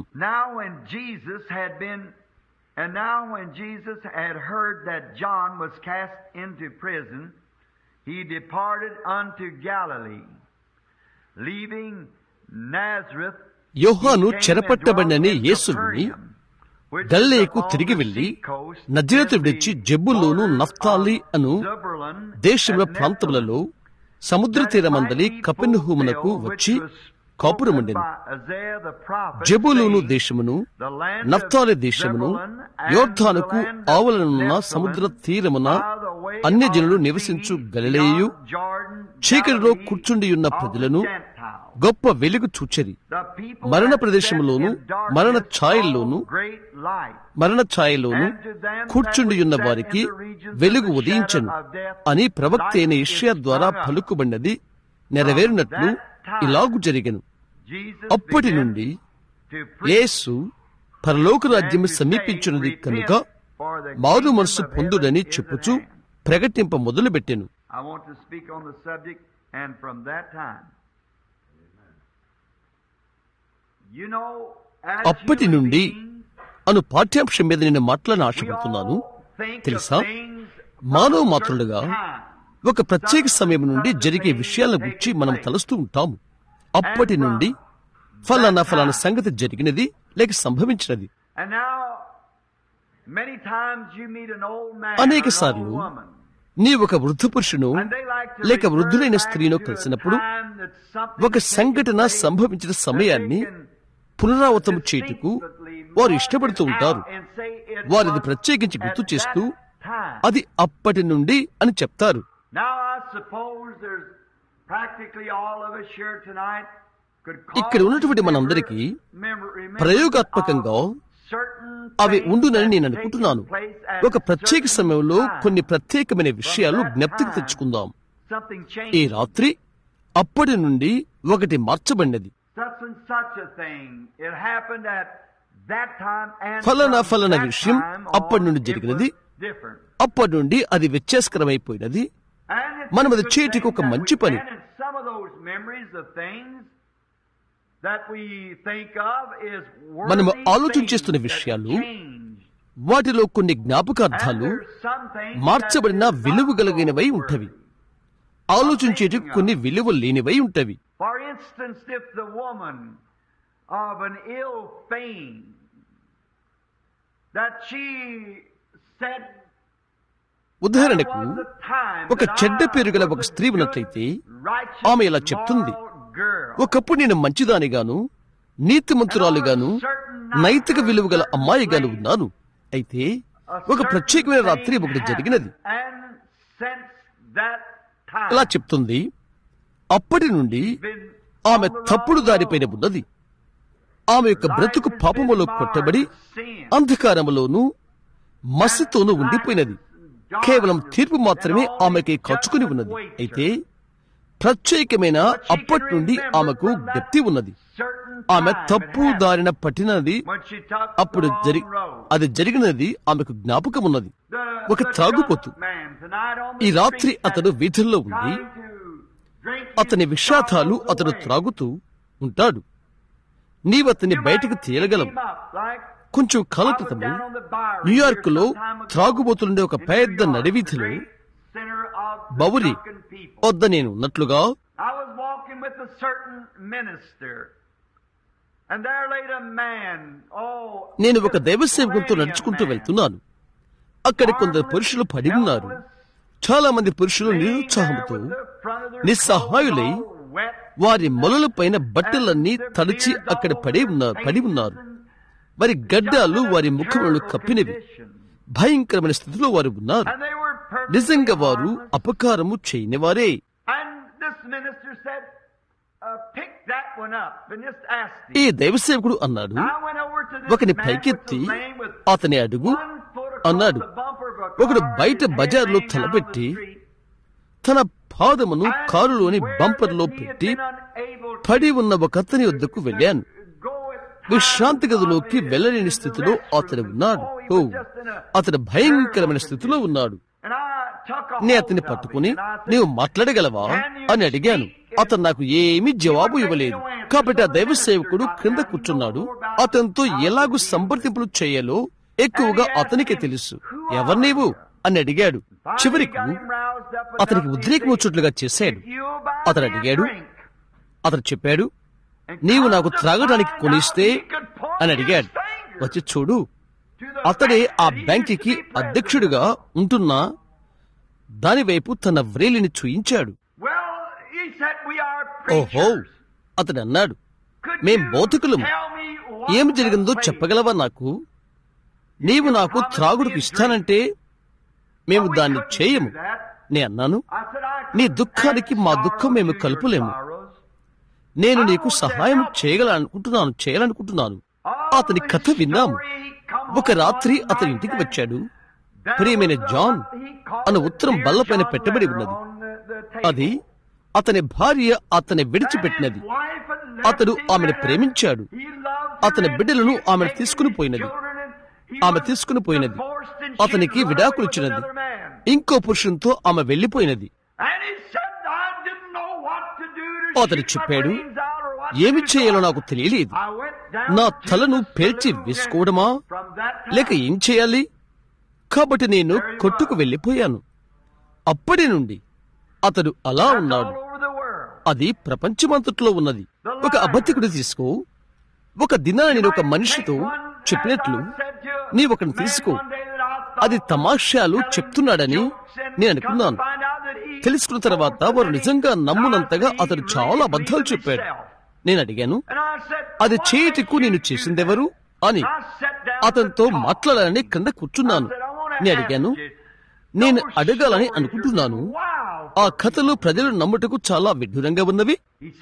And now when Jesus had heard that John was cast into prison, he departed unto Galilee, leaving Nazareth. యోహాను చెరపట్టబడినని యేసు విని గలిలయకు తిరిగి వెళ్లి నజరేతు విడిచి జెబూలూను నఫ్తాలి అను దేశముల ప్రాంతములలో సముద్ర తీరమందలి కపెర్నహూమునకు వచ్చి కాపురముండెను. జెబూలూను దేశమును నఫ్తాలి దేశమును యోర్దానుకు ఆవలనున్న సముద్ర తీరమున అన్యజనులు నివసించు గలిలయయు చీకటిలో కూర్చుండియున్న ప్రజలను గొప్ప వెలుగు చూచెరి. మరణ ప్రదేశంలోను మరణ ఛాయలోను కూర్చుండియున్న వారికి వెలుగు ఉదయించెను అని ప్రవక్త అయిన యెషయా ద్వారా పలుకుబడినది నెరవేరినట్లు ఇలాగు జరిగెను. అప్పటి నుండి యేసు పరలోక రాజ్యము సమీపించున్నది కనుక మారు మనసు పొందుడని చెప్పుచూ ప్రకటింప మొదలుపెట్టెను. అప్పటి నుండి అను పాఠ్యాంశం మీద నేను మాట్లాడిన ఆశపడుతున్నాను. తెలుసా, మానవ మాత్రులుగా ఒక ప్రత్యేక సమయం నుండి జరిగే విషయాల గురించి మనం తలుస్తూ ఉంటాము. అప్పటి నుండి ఫలానా సంగతి జరిగినది లేక సంభవించినది. అనేక సార్లు నీ ఒక వృద్ధ పురుషును లేక వృద్ధులైన స్త్రీను కలిసినప్పుడు ఒక సంఘటన సంభవించిన సమయాన్ని పునరావృతం చేయుటకు వారు ఇష్టపడుతూ ఉంటారు. వారిది ప్రత్యేకించి గుర్తు చేస్తూ అది అప్పటి నుండి అని చెప్తారు. ఇక్కడ ఉన్నటువంటి మనందరికీ ప్రయోగాత్మకంగా అవి ఉండునని నేను అనుకుంటున్నాను. ఒక ప్రత్యేక సమయంలో కొన్ని ప్రత్యేకమైన విషయాలు జ్ఞప్తికి తెచ్చుకుందాం. ఈ రాత్రి అప్పటి నుండి ఒకటి మార్చబడినది. ఫలానా విషయం అప్పటి నుండి జరిగినది. అప్పటి నుండి అది వ్యత్యాసకరమైపోయినది. మనం అది చేయటికి ఒక మంచి పని. మనము ఆలోచించేస్తున్న విషయాలు, వాటిలో కొన్ని జ్ఞాపకార్థాలు మార్చబడిన విలువ కలిగినవై ఉంటవి. ఆలోచించేటి కొన్ని విలువ లేనివై ఉంటవి. ఉదాహరణకు, ఒక చెడ్డ పేరు గల ఒక స్త్రీ ఉన్నట్లయితే ఆమె ఇలా చెప్తుంది, ఒకప్పుడు నేను మంచిదానిగాను, నీతిమంతురాలుగాను, నైతిక విలువ గల అమ్మాయిగాను ఉన్నాను. అయితే ఒక ప్రత్యేకమైన రాత్రి ఒకటి జరిగినది. ఇలా చెప్తుంది, అప్పటి నుండి ఆమె తప్పుడు దారిపైన ఉన్నది. ఆమె యొక్క బ్రతుకు పాపములో కొట్టబడి అంధకారములోను మసితోనూ ఉండిపోయినది. కేవలం తీర్పు మాత్రమే ఆమెకి ఖర్చుకుని ఉన్నది. అయితే ప్రత్యేకమైన అప్పటి నుండి ఆమెకు జ్ఞప్తి ఉన్నది. ఆమె తప్పు దారిన పట్టినది. అప్పుడు అది జరిగినది ఆమెకు జ్ఞాపకం ఉన్నది. ఒక త్రాగుపోతు ఈ రాత్రి అతడు వీధుల్లో ఉండి అతని విషాదాలు అతడు త్రాగుతూ ఉంటాడు. నీవతని బయటకు తీయగలవు. కొంచెం కాలం క్రితము న్యూయార్క్ లో త్రాగుబోతుండే ఒక పెద్ద నడివీధిలో బౌరి వద్ద నేను ఉన్నట్లుగా నేను ఒక దైవసేవకునితో నడుచుకుంటూ వెళ్తున్నాను. అక్కడ కొందరు పురుషులు పడి ఉన్నారు. చాలా మంది పురుషులు నిరుత్సాహంతో నిస్సహాయులై వారి మొలల పైన బట్టలన్నీ తడిచి అక్కడ పడి ఉన్నారు. వారి గడ్డాలు వారి ముఖములను కప్పినవి. భయంకరమైన స్థితిలో వారు ఉన్నారు. నిజంగా వారు అపకారము చేయనివారే. ఈ దైవసేవకుడు అన్నాడు, ఒకని పైకెత్తి అతని అడుగు అన్నాడు. ఒకడు బయట బజార్లో తలపెట్టి తన పాదమును కారులోని బంపర్లో పెట్టి పడి ఉన్న ఒక అతని వద్దకు వెళ్ళాను. విశ్రాంతి గదిలోకి వెళ్ళలేని స్థితిలో అతడు ఉన్నాడు. అతడు భయంకరమైన స్థితిలో ఉన్నాడు. నేను అతన్ని పట్టుకుని, నీవు మాట్లాడగలవా అని అడిగాను. అతను నాకు ఏమీ జవాబు ఇవ్వలేదు. కాబట్టి ఆ దైవ సేవకుడు క్రింద కూర్చున్నాడు. అతనితో ఎలాగూ సంప్రదింపులు చేయాలో ఎక్కువగా అతనికే తెలుసు. ఎవరు నీవు అని అడిగాడు. చివరికి అతనికి ఉద్రేకం వచ్చేట్లుగా చేశాడు. అతను అడిగాడు. అతను చెప్పాడు, నీవు నాకు త్రాగడానికి కొనిస్తే అని అడిగాడు. వచ్చి చూడు, అతడే ఆ బ్యాంకుకి అధ్యక్షుడిగా ఉంటున్న దానివైపు తన వ్రేలిని చూయించాడు. ఓహో, అతడు అన్నాడు, మేం బోధకులము. ఏం జరిగిందో చెప్పగలవా నాకు? నీవు నాకు త్రాగుడుకు ఇస్తానంటే మేము దాన్ని చేయము. నే అన్నాను, నీ దుఃఖానికి మా దుఃఖం మేము కలుపులేము. నేను నీకు సహాయం చేయాలనుకుంటున్నాను. అతని కథ విన్నాము. ఒక రాత్రి అతని ఇంటికి వచ్చాడు. ప్రియమైన జాన్ అన్న ఉత్తరం బల్లపైన పెట్టబడి ఉన్నది. అది అతని భార్య అతని విడిచిపెట్టినది. అతడు ఆమెను ప్రేమించాడు. అతని బిడ్డలను ఆమె తీసుకుని పోయినది. అతనికి విడాకులు ఇచ్చినది. ఇంకో పురుషునితో ఆమె వెళ్లిపోయినది. అతడు చెప్పాడు, ఏమి చేయాలో నాకు తెలియలేదు. నా తలను పేల్చి వేసుకోవడమా లేక ఏం చేయాలి? కాబట్టి నేను కొట్టుకు వెళ్లిపోయాను. అప్పటి నుండి అతడు అలా ఉన్నాడు. అది ప్రపంచమంతట్లో ఉన్నది. ఒక అబద్ధికుడు తీసుకో. ఒక దినాన నేను ఒక మనిషితో చెప్పినట్లు, నీ ఒకరిని తీసుకో, అది తమాషాలు చెప్తున్నాడని నేను అనుకున్నాను. తెలుసుకున్న తర్వాత వారు నిజంగా నమ్మునంతగా అతడు చాలా అబద్ధాలు చెప్పాడు. నేను అడిగాను, అది చేయటకు నేను చేసిందెవరు అని. అతనితో మాట్లాడాలని కింద కూర్చున్నాను. నేను అడిగాను, నేను అడగాలని అనుకుంటున్నాను. ఆ కథలు ప్రజలు నమ్ముటకు చాలా విడ్డూరంగా ఉన్నవి.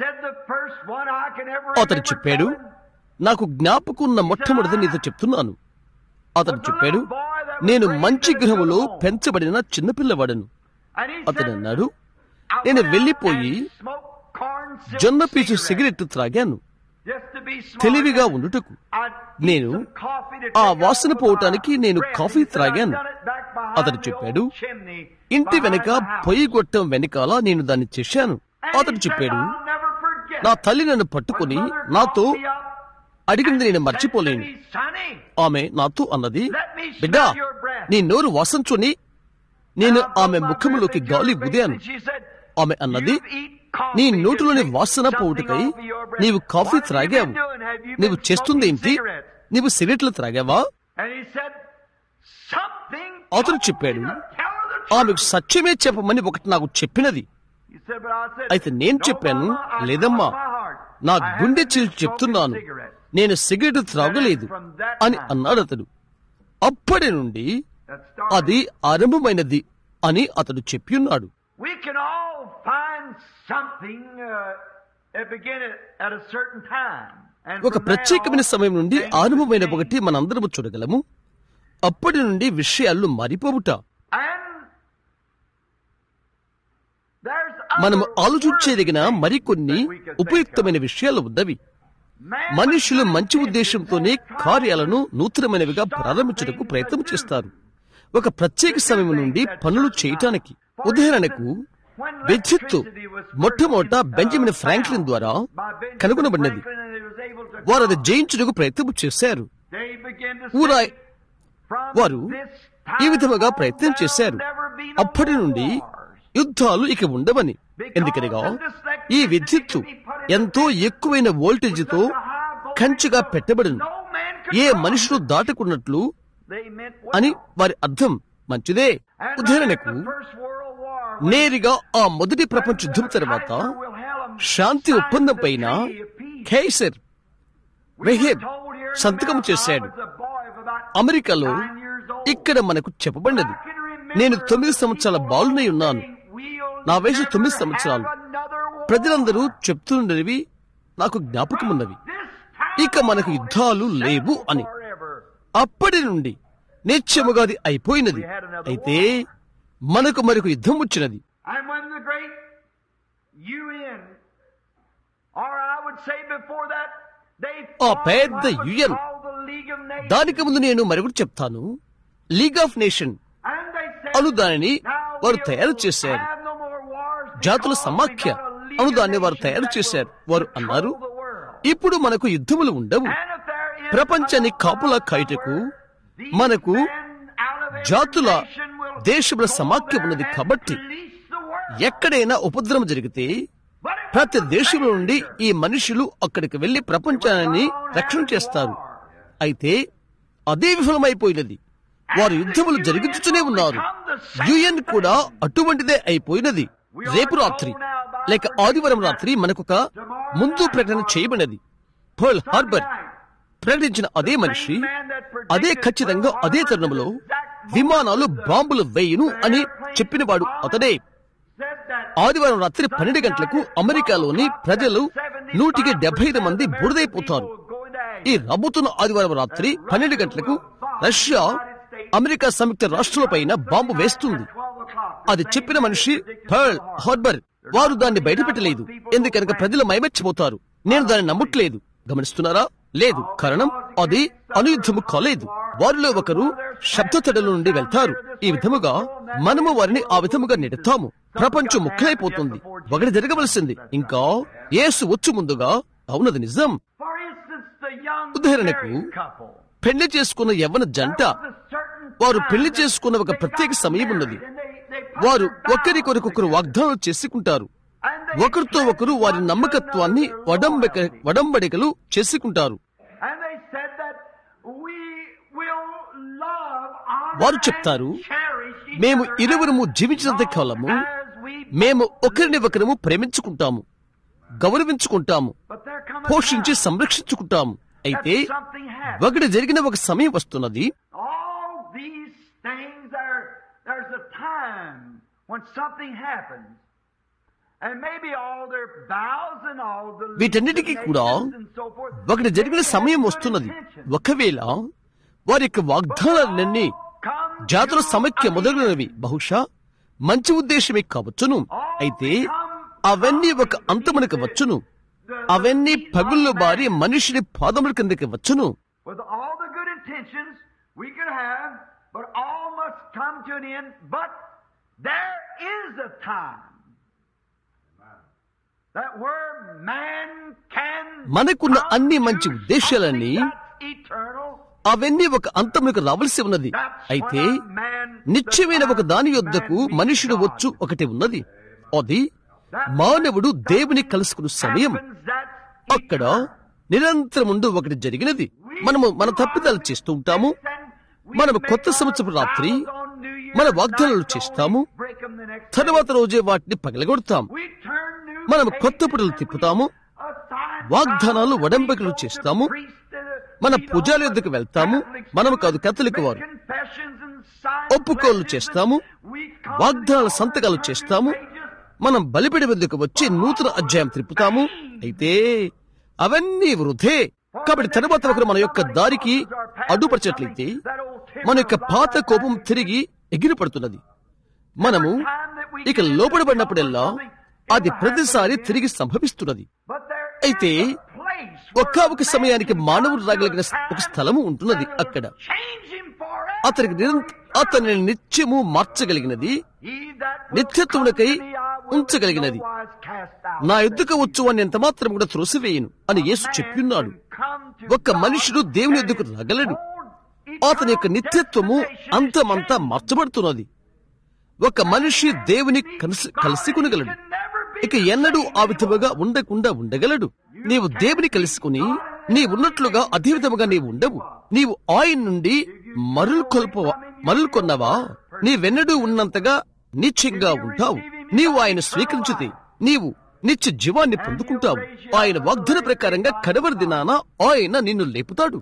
అతడు చెప్పాడు, నాకు జ్ఞాపకం ఉన్న మొట్టమొదటి నీతో చెప్తున్నాను. అతడు చెప్పాడు, నేను మంచి గృహములో పెంచబడిన చిన్నపిల్లవాడను. అతడు అన్నాడు, నేను వెళ్లిపోయి జొన్న పీచు సిగరెట్ త్రాగాను తెలివిగా ఉండుటకు. నేను ఆ వాసన పోవటానికి నేను కాఫీ త్రాగాను. అతడు చెప్పాడు, ఇంటి వెనక పొయ్యి గొట్టం వెనకాల నేను దాన్ని చేశాను. అతడు చెప్పాడు, నా తల్లి నన్ను పట్టుకుని నాతో అడిగింది నేను మర్చిపోలేను. ఆమె నాతో అన్నది, బిడ్డా, నీ నోరు వాసంచుని. నేను ఆమె ముఖములోకి గాలి ఊదాను. ఆమె అన్నది, నీ నోటిలోని వాసన పోవుటకై నీవు కాఫీ త్రాగావు. నీవు చేస్తుందేంటి? నీవు సిగరెట్లు త్రాగావా? అతను చెప్పాడు, ఆమెకు సత్యమే చెప్పమని ఒకటి నాకు చెప్పినది. అయితే నేను చెప్పాను, లేదమ్మా, నా గుండె చీల్చి చెప్తున్నాను, నేను సిగరెట్ త్రాగలేదు అని అన్నాడు అతడు. అప్పటి నుండి అది ఆరంభమైనది అని అతడు చెప్పి ఉన్నాడు. ఒక ప్రత్యేకమైన సమయం నుండి ఆరంభమైన ఒకటి మనందరము చూడగలము. అప్పటి నుండి విషయాలు మారిపోవుట. మనము ఆలోచించేదగిన మరికొన్ని ఉపయుక్తమైన విషయాలు ఉన్నవి. మనుషులు మంచి ఉద్దేశంతోనే కార్యాలను నూతనమైనవిగా ప్రారంభించడానికి ప్రయత్నం చేస్తారు, ఒక ప్రత్యేక సమయం నుండి పనులు చేయటానికి. ఉదాహరణకు, విద్యుత్తు మొట్టమొదట బెంజమిన్ ఫ్రాంక్లిన్ ద్వారా కనుగొనబడినది. వారు అది జయించుటకు ప్రయత్నం చేశారు. వారు ఈ విధముగా ప్రయత్నం చేశారు. అప్పటి నుండి యుద్ధాలు ఇక ఉండవని. ఎందుకనగా ఈ విద్యుత్తు ఎంతో ఎక్కువైన వోల్టేజ్తో కంచెగా పెట్టబడిను, ఏ మనుషులు దాటుకున్నట్లు అని వారి అర్థం. మంచిదే. ఉదాహరణకు, నేరుగా ఆ మొదటి ప్రపంచ యుద్ధం తర్వాత శాంతి ఒప్పందం పైన కైసర్ వెహెబ్ సంతకం చేశాడు. అమెరికాలో ఇక్కడ మనకు చెప్పబడినది. నేను 9 సంవత్సరాల బాలునై ఉన్నాను. నా వయసు 9 సంవత్సరాలు. ప్రజలందరూ చెప్తున్నవి నాకు జ్ఞాపకమున్నవి, ఇక మనకు యుద్ధాలు లేవు అని. అప్పటి నుండి నిత్యముగా అది అయిపోయినది. అయితే మనకు మరొక యుద్ధం వచ్చినది. ఆ పెద్ద యుఎన్, దానికి ముందు నేను మరొకటి చెప్తాను. లీగ్ ఆఫ్ నేషన్ అను దానిని వారు తయారు చేశారు. జాతుల సమాఖ్య అను దాన్ని వారు తయారు చేశారు. వారు అన్నారు, ఇప్పుడు మనకు యుద్ధములు ఉండవు. ప్రపంచాన్ని కాపులా కాయుటకు మనకు జాతుల దేశముల సమాఖ్య ఉన్నది. కాబట్టి ఎక్కడైనా ఉపద్రవం జరిగితే ప్రతి దేశంలో నుండి ఈ మనుషులు అక్కడికి వెళ్లి ప్రపంచాన్ని రక్షణ చేస్తారు. అయితే అదే విఫలమైపోయినది. వారు యుద్ధములు జరిగించుతూనే ఉన్నారు. యుఎన్ కూడా అటువంటిదే అయిపోయినది. రేపు రాత్రి లేక ఆదివారం రాత్రి మనకొక ముందు ప్రకటన చేయబడినది. పర్ల్ హార్బర్ ప్రకటించిన అదే మనిషి అదే ఖచ్చితంగా అదే తరుణంలో విమానాలు బాంబులు వేయును అని చెప్పినవాడు అతడే. ఆదివారం రాత్రి 12 గంటలకు అమెరికాలోని ప్రజలు 175 మంది బురదైపోతారు. ఈ రాబోతున్న ఆదివారం రాత్రి 12 గంటలకు రష్యా అమెరికా సంయుక్త రాష్ట్రాలపైన బాంబు వేస్తుంది. అది చెప్పిన మనిషి పర్ల్ హార్బర్. వారు దాన్ని బయటపెట్టలేదు, ఎందుకనగా ప్రజలు మైమర్చిపోతారు. నేను దాన్ని నమ్మట్లేదు. గమనిస్తున్నారా? లేదు. కారణం అది అనుయుద్ధము కాలేదు. వారిలో ఒకరు శబ్దతడల నుండి వెళ్తారు. ఈ విధముగా మనము వారిని ఆ విధముగా నెడతాము. ప్రపంచం ముక్కలైపోతుంది. ఒకటి జరగవలసింది. ఇంకా యేసు వచ్చు ముందుగా. అవునది నిజం. ఉదాహరణకు పెళ్లి చేసుకున్న యవ్వన జంట, వారు పెళ్లి చేసుకున్న ఒక ప్రత్యేక సమయం ఉన్నది. వారు ఒకరికొరకొకరు వాగ్దానాలు చేసుకుంటారు. ఒకరితో ఒకరు వారి నమ్మకత్వాన్ని వడంబడికలు చేసుకుంటారు. వారు చెప్తారు, మేము ఇరువురము జీవించినంత కాలము మేము ఒకరిని ఒకరము ప్రేమించుకుంటాము, గౌరవించుకుంటాము, పోషించి సంరక్షించుకుంటాము. అయితే ఒకటి జరిగిన ఒక సమయం వస్తున్నది. వీటన్నిటికీ కూడా ఒకటి జరిగిన సమయం వస్తున్నది. ఒకవేళ వారి యొక్క వాగ్దానాలన్నీ జాతుల సమైక్య మొదలైనవి బహుశా మంచి ఉద్దేశమే కావచ్చును. అయితే అవన్నీ ఒక అంతమునకు వచ్చును. అవన్నీ పగుళ్ళు బారి మనిషిని పాదముల కిందకి వచ్చును. మనకున్న అన్ని మంచి ఉద్దేశాలన్నీ అవన్నీ ఒక అంతమునకు రావలసి ఉన్నది. అయితే నిత్యమైన ఒక దాని యొద్దకు మనుషుడు వచ్చు ఒకటి ఉన్నది. అది మానవుడు దేవుని కలుసుకున్న సమయం. అక్కడ నిరంతరముందు ఒకటి జరిగినది. మనము మన తప్పిదాలు చేస్తూ ఉంటాము. మనము కొత్త సంవత్సరం రాత్రి మన వాగ్దానాలు చేస్తాము. తర్వాత రోజే వాటిని పగలగొడతాం. మనము కొత్త పుటలు తిప్పుతాము. వాగ్దానాలు వడంబడికలు చేస్తాము. మన పూజాల యొద్దకు వెళ్తాము. మనము కాదు, కథలిక్ వారు ఒప్పుకోలు చేస్తాము. వాగ్దానాల సంతకాలు చేస్తాము. మనం బలిపిడి వద్దకు వచ్చి నూతన అధ్యాయం తిప్పుతాము. అయితే అవన్నీ వృధే. కాబట్టి తరువాత ఒకరు మన యొక్క దారికి అడ్డుపరచట్లయితే మన యొక్క పాత కోపం తిరిగి ఎగిరిపడుతున్నది. మనము ఇక లోపడబడినప్పుడల్లా అది ప్రతిసారి తిరిగి సంభవిస్తున్నది. అయితే ఒక సమయానికి మానవుడు రాగలిగిన ఒక స్థలము ఉంటున్నది. అక్కడ అతని నిత్యము మార్చగలిగినది, నిత్యత్వములకై ఉంచగలిగినది. నా యుద్ధకు వచ్చు అని ఎంత మాత్రం కూడా త్రోసివేయను అని యేసు చెప్పిన్నాడు. ఒక్క మనుషుడు దేవుని యుద్ధకు రాగలడు. అతని యొక్క నిత్యత్వము అంతమంతా మార్చబడుతున్నది. ఒక మనిషి దేవుని కలుసుకునగలడు. ఇక ఎన్నడూ ఆ విధముగా ఉండకుండా ఉండగలడు. నీవు దేవుని కలుసుకుని నీ ఉన్నట్లుగా అదే విధముగా నీవు ఉండవు. నీవు ఆయన నుండి మరలుకొన్నవా నీవెన్నడూ ఉన్నంతగా నిత్యంగా ఉంటావు. నీవు ఆయన స్వీకరించితే నీవు నిత్య జీవాన్ని పొందుకుంటావు. ఆయన వాగ్దాన ప్రకారంగా కడవరి దినాన ఆయన నిన్ను లేపుతాడు.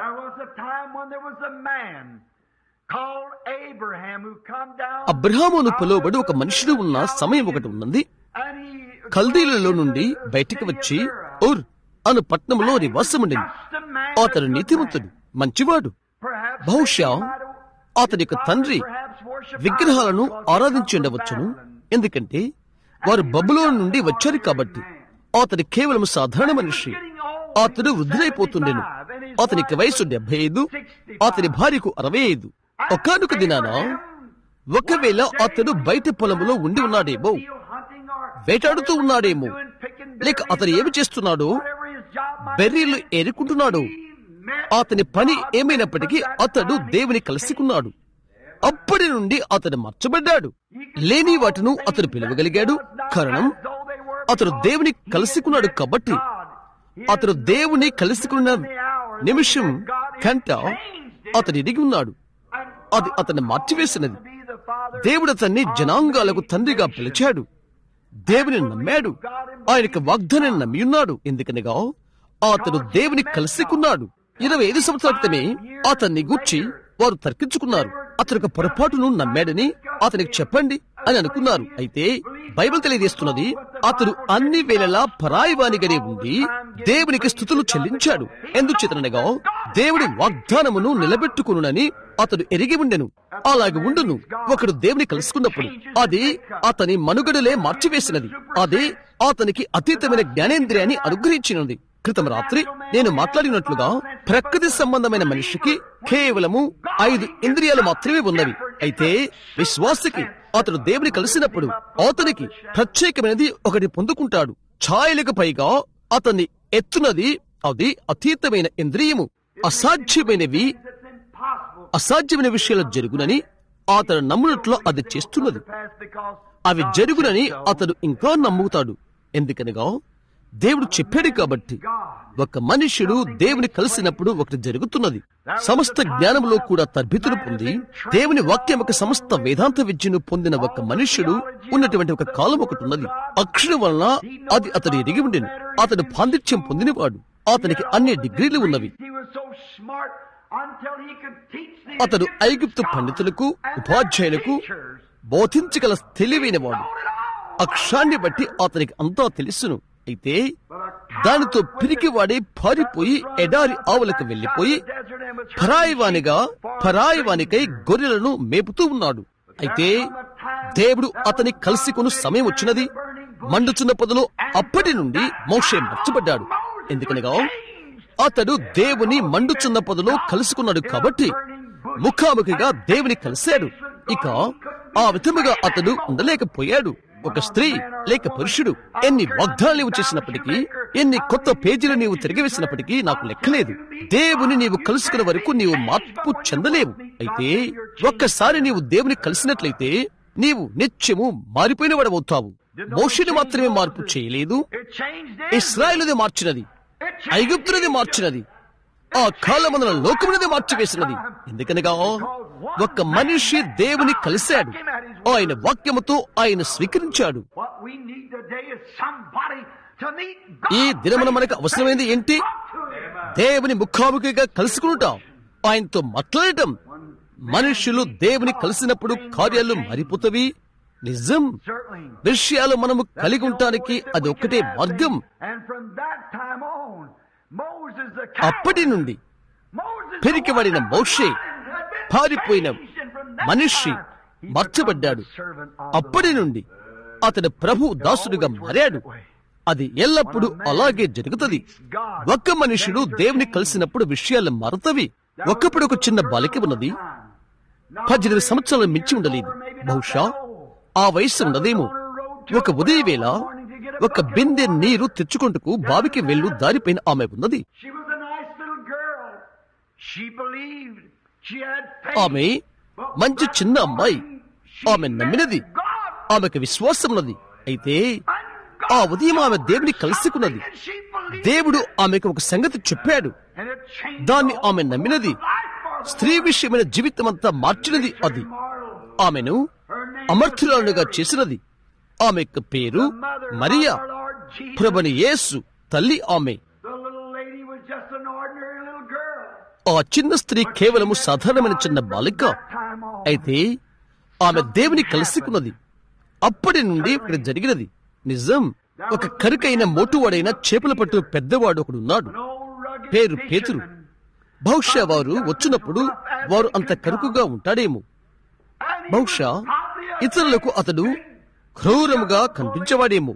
అబ్రహామును పిలువబడి ఒక మనుషుడు ఉన్న సమయం ఒకటి ఉన్నది. కల్దీలలో నుండి బయటికి వచ్చి ఊర్ అను పట్టణంలో నివాసముండింది. అతడు నీతిమంతుడు, మంచివాడు. బహుశా అతని యొక్క తండ్రి విగ్రహాలను ఆరాధించి ఉండవచ్చును. ఎందుకంటే వారు బబులోను నుండి వచ్చారు కాబట్టి. అతడు కేవలం సాధారణ మనిషి. అతడు వృద్ధులైపోతుండెను. అతనికి వయసు 75, అతని భార్యకు 65. ఒకానొక దినాన ఒకవేళ అతడు బయట పొలంలో ఉండి ఉన్నాడేమో, వేటాడుతూ ఉన్నాడేమో, లేక అతను ఏమి చేస్తున్నాడో, బెర్రీలు ఏరుకుంటున్నాడు. అతని పని ఏమైనప్పటికీ అతడు దేవుని కలుసుకున్నాడు. అప్పటి నుండి అతడు మార్చబడ్డాడు. లేని వాటిను అతడు పిలవగలిగాడు. కారణం అతడు దేవుని కలుసుకున్నాడు కాబట్టి. అతడు దేవుని కలుసుకున్న నిమిషం కంట అతడు ఎదిగి ఉన్నాడు. అది అతన్ని మార్చివేసినది. దేవుడు అతన్ని జనాంగాలకు తండ్రిగా పిలిచాడు. దేవుని నమ్మాడు. ఆయనకు వాగ్దానాన్ని నమ్మి ఉన్నాడు. ఎందుకనగా అతడు దేవుని కలుసుకున్నాడు. 25 సంవత్సరాల క్రితమే అతన్ని గూర్చి వారు తర్కించుకున్నారు. అతనికి పొరపాటును నమ్మాడని అతనికి చెప్పండి అని అనుకున్నారు. అయితే బైబిల్ తెలియజేస్తున్నది, అతడు అన్ని వేళలా పరాయివానిగానే ఉండి దేవునికి స్తుతులు చెల్లించాడు. ఎందుచేతనగా దేవుడి వాగ్దానమును నిలబెట్టుకునునని అతడు ఎరిగి ఉండెను. అలాగే ఉండును. ఒకడు దేవుని కలుసుకున్నప్పుడు అది అతని మనుగడలే మార్చివేసినది. అది అతనికి అతీతమైన జ్ఞానేంద్రియాన్ని అనుగ్రహించినది. క్రితం రాత్రి నేను మాట్లాడినట్లుగా ప్రకృతి సంబంధమైన మనిషికి కేవలము 5 ఇంద్రియాలు మాత్రమే ఉన్నవి. అయితే విశ్వాసికి అతడు దేవుని కలిసినప్పుడు అతనికి ప్రత్యేకమైనది ఒకటి పొందుకుంటాడు. ఛాయలకు పైగా అతన్ని ఎత్తున్నది అది అతీతమైన ఇంద్రియము. అసాధ్యమైన విషయాలు జరుగునని అతడు నమ్మునట్లు అది చేస్తున్నది. అవి జరుగునని అతడు ఇంకా నమ్ముతాడు. ఎందుకనగా దేవుడు చెప్పాడు కాబట్టి. ఒక మనుష్యుడు దేవుని కలిసినప్పుడు ఒకటి జరుగుతున్నది. సమస్త జ్ఞానంలో కూడా తర్భితులు పొంది దేవుని వాక్యం ఒక సమస్త వేదాంత విద్యను పొందిన ఒక మనుష్యుడు ఉన్నటువంటి ఒక కాలం ఒకటి ఉన్నది. అక్షరం వలన అది అతడు ఎరిగి ఉండెను. అతడు పాండిత్యం పొందినవాడు. అతనికి అన్ని డిగ్రీలు ఉన్నవి. అతడు ఐగుప్తు పండితులకు ఉపాధ్యాయులకు బోధించగల తెలివైనవాడు. అక్షరాన్ని బట్టి అతనికి అంతా తెలుసును. అయితే దానితో పిరికివాడి పారిపోయి ఎడారి ఆవులకు వెళ్లిపోయి పరాయివానికై గొర్రెలను మేపుతూ ఉన్నాడు. అయితే దేవుడు అతని కలుసుకుని సమయం వచ్చినది. మండుచున్న పొదలో అప్పటి నుండి మోషే మర్చిపడ్డాడు. ఎందుకనగా అతడు దేవుని మండుచున్న పొదలో కలుసుకున్నాడు కాబట్టి ముఖాముఖిగా దేవుని కలిశాడు. ఇక ఆ విధముగా అతడు ఉండలేకపోయాడు. ఒక స్త్రీ లేక పురుషుడు ఎన్ని వాగ్దానాలు నీవు చేసినప్పటికీ, ఎన్ని కొత్త పేజీలు నీవు తిరిగివేసినప్పటికీ నాకు లెక్కలేదు. దేవుని నీవు కలుసుకునే వరకు నీవు మార్పు చెందలేవు. అయితే ఒక్కసారి నీవు దేవుని కలిసినట్లయితే నీవు నిత్యము మారిపోయిన వాడవుతావు. మోషేను మాత్రమే మార్పు చేయలేదు, ఇశ్రాయేలుది మార్చినది, ఐగుప్తునది మార్చినది, ఆ కాలమందున లోకమునది మార్చివేసినది. ఎందుకనగా ఒక మనిషి దేవుని కలిశాడు. ఆయన వాక్యముతో ఆయన స్వీకరించాడు. ఈ దినమున మనకు అవసరమైనది ఏంటి? దేవుని ముఖాముఖిగా కలుసుకుంటాం, ఆయనతో మాట్లాడటం. మనుషులు దేవుని కలిసినప్పుడు కార్యాలు మారిపోతవి. నిజం. విషయాలు మనము కలిగి ఉండటానికి అది ఒక్కటే మార్గం. అప్పటి నుండి పెరికిబడిన మోషే పారిపోయిన మనిషి మార్చబడ్డాడు. అప్పటి నుండి అతడు ప్రభు దాసుడిగా మారాడు. అది ఎల్లప్పుడూ అలాగే జరుగుతుంది. ఒక్క మనుషుడు దేవుని కలిసినప్పుడు విషయాలు మారుతవి. ఒకప్పుడు ఒక చిన్న బాలిక ఉన్నది. 18 సంవత్సరాలు మించి ఉండలేదు. బహుశా ఆ వయస్సు ఉన్నదేమో. ఒక ఉదయవేళ ఒక బిందె నీరు తెచ్చుకుంటూ బావికి వెళ్ళు దారిపైన ఆమె ఉన్నది. ఆమె మంచి చిన్న అమ్మాయి. ఆమె నమ్మినది. ఆమెకు విశ్వాసం ఉన్నది. అయితే ఆ ఉదయం ఆమె దేవుని కలుసుకున్నది. దేవుడు ఆమెకు ఒక సంగతి చెప్పాడు. దాన్ని ఆమె నమ్మినది. స్త్రీ విషయమైన జీవితం అంతా మార్చినది. అది ఆమెను అమర్థురాలుగా చేసినది. ఆమె పేరు మరియా, ప్రభుని యేసు తల్లి. ఆమె ఆ చిన్న స్త్రీ కేవలము సాధారణమైన చిన్న బాలిక. అయితే ఆమె దేవుని కలుసుకున్నది. అప్పటి నుండి ఇక్కడ జరిగినది నిజం. ఒక కరుకైన మోటువాడైన చేపల పట్టు పెద్దవాడు ఒకడున్నాడు. పేరు పేతురు. బహుశా వారు వచ్చినప్పుడు వారు అంత కరుకుగా ఉంటాడేమో. బహుశా ఇతరులకు అతడు క్రూరముగా కనిపించేవాడేమో.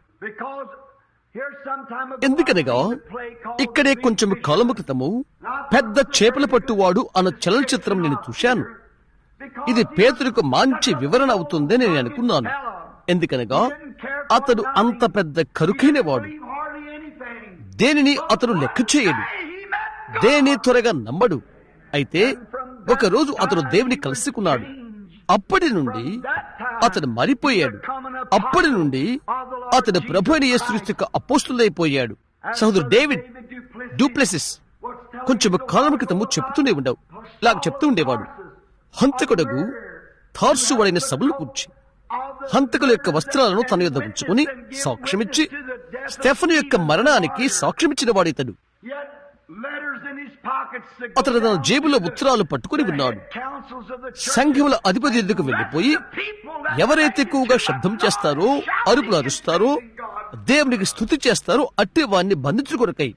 ఎందుకనగా ఇక్కడే కొంచెం కాలము క్రితము పెద్ద చేపల పట్టువాడు అన్న చలనచిత్రం నేను చూశాను. ఇది పేతురుకు మంచి వివరణ అవుతుందని నేను అనుకున్నాను. ఎందుకనగా అతడు అంత పెద్ద కరుకైన వాడు. దేనిని అతడు లెక్క చేయడు, దేని త్వరగా నమ్మడు. అయితే ఒకరోజు అతడు దేవుని కలుసుకున్నాడు. అప్పటి నుండి అతడు మారిపోయాడు. అప్పటి నుండి అతడు ప్రభు అయిన యేసుక్రీస్తు యొక్క అపోస్తులైపోయాడు. సహోదరు డేవిడ్ డూప్లెసిస్ కొంచెం కాలం క్రితము చెప్తూనే చెప్తూ ఉండేవాడు. హంతకుడగు తార్సు వాడైన సభలు కూర్చి హంతకుల యొక్క వస్త్రాలను తన యొద్ద ఉంచుకుని సాక్ష్యమిచ్చి స్టెఫను యొక్క మరణానికి సాక్ష్యమిచ్చిన వాడితడు. అతడు తన జేబులో ఉత్తరాలు పట్టుకుని ఉన్నాడు. సంఘముల అధిపతి ఎద్దుకు వెళ్లిపోయి ఎవరైతే ఎక్కువగా శబ్దం చేస్తారో, అరుపులు అరుస్తారో, దేవునికి స్తుతి చేస్తారో అట్టి వారిని బంధించు కొరకై.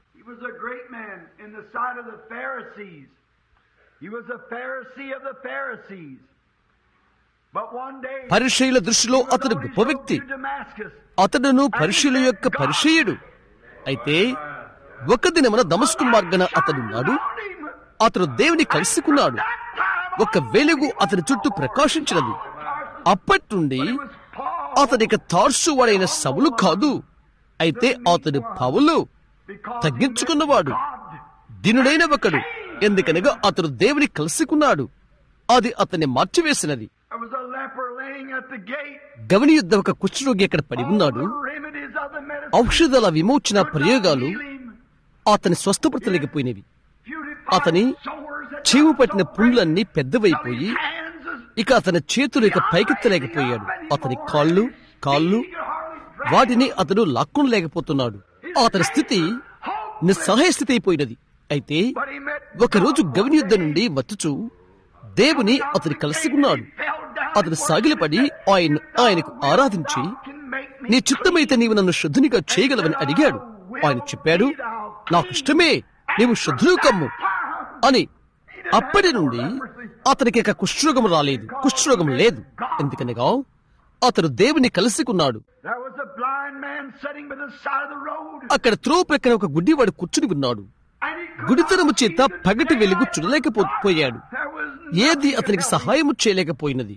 పరిసయ్యుల దృష్టిలో అతడు గొప్ప వ్యక్తి. అతడును పరిసయ్యుల యొక్క పరిసయ్యుడు. అయితే ఒక దినమున దమస్కు మార్గన అతడున్నాడు. అతడు దేవుని కలుసుకున్నాడు. ఒక వెలుగు అతని చుట్టూ ప్రకాశించినది. అప్పటి నుండి అతడిక తార్సువాడైన సౌలు కాదు, అయితే అతడు పౌలు, తగ్గించుకున్నవాడు, దీనుడైన ఒకడు. ఎందుకనగా అతడు దేవుని కలుసుకున్నాడు. అది అతన్ని మార్చివేసినది. గవని యుద్ధ ఒక కుష్ఠరోగి అక్కడ పడి ఉన్నాడు. ఔషధాల విమోచన ప్రయోగాలు అతని స్వస్థపరచలేకపోయినవి. అతని చీము పట్టిన పుండ్లన్నీ పెద్దవైపోయి ఇక అతని చేతులు ఇక పైకెత్తలేకపోయాడు. అతని కాళ్ళు వాటిని అతడు లాక్కొనలేకపోతున్నాడు. అతని స్థితి నిస్సహాయ స్థితి అయిపోయినది. అయితే ఒకరోజు గవని యుద్ధ నుండి వచ్చుచు దేవుని అతను కలుసుకున్నాడు. అతను సాగిలపడి ఆయనకు ఆరాధించి, నీ చిత్తమైతే నీవు నన్ను శుద్ధునిగా చేయగలవని అడిగాడు. ఆయన చెప్పాడు, నాకు ఇష్టమే, నీవు శుద్ధులు కమ్ము అని. అప్పటి నుండి అతనికి ఇక కుష్ఠరోగం రాలేదు, కుష్ఠరోగం లేదు. ఎందుకనగా అతడు దేవుని కలుసుకున్నాడు. అక్కడ త్రోవ ప్రక్కన ఒక గుడ్డివాడు కూర్చుని ఉన్నాడు. గుడితనము చేత పగటి వెలుగు చూడలేకపోయాడు. ఏది అతనికి సహాయము చేయలేకపోయినది.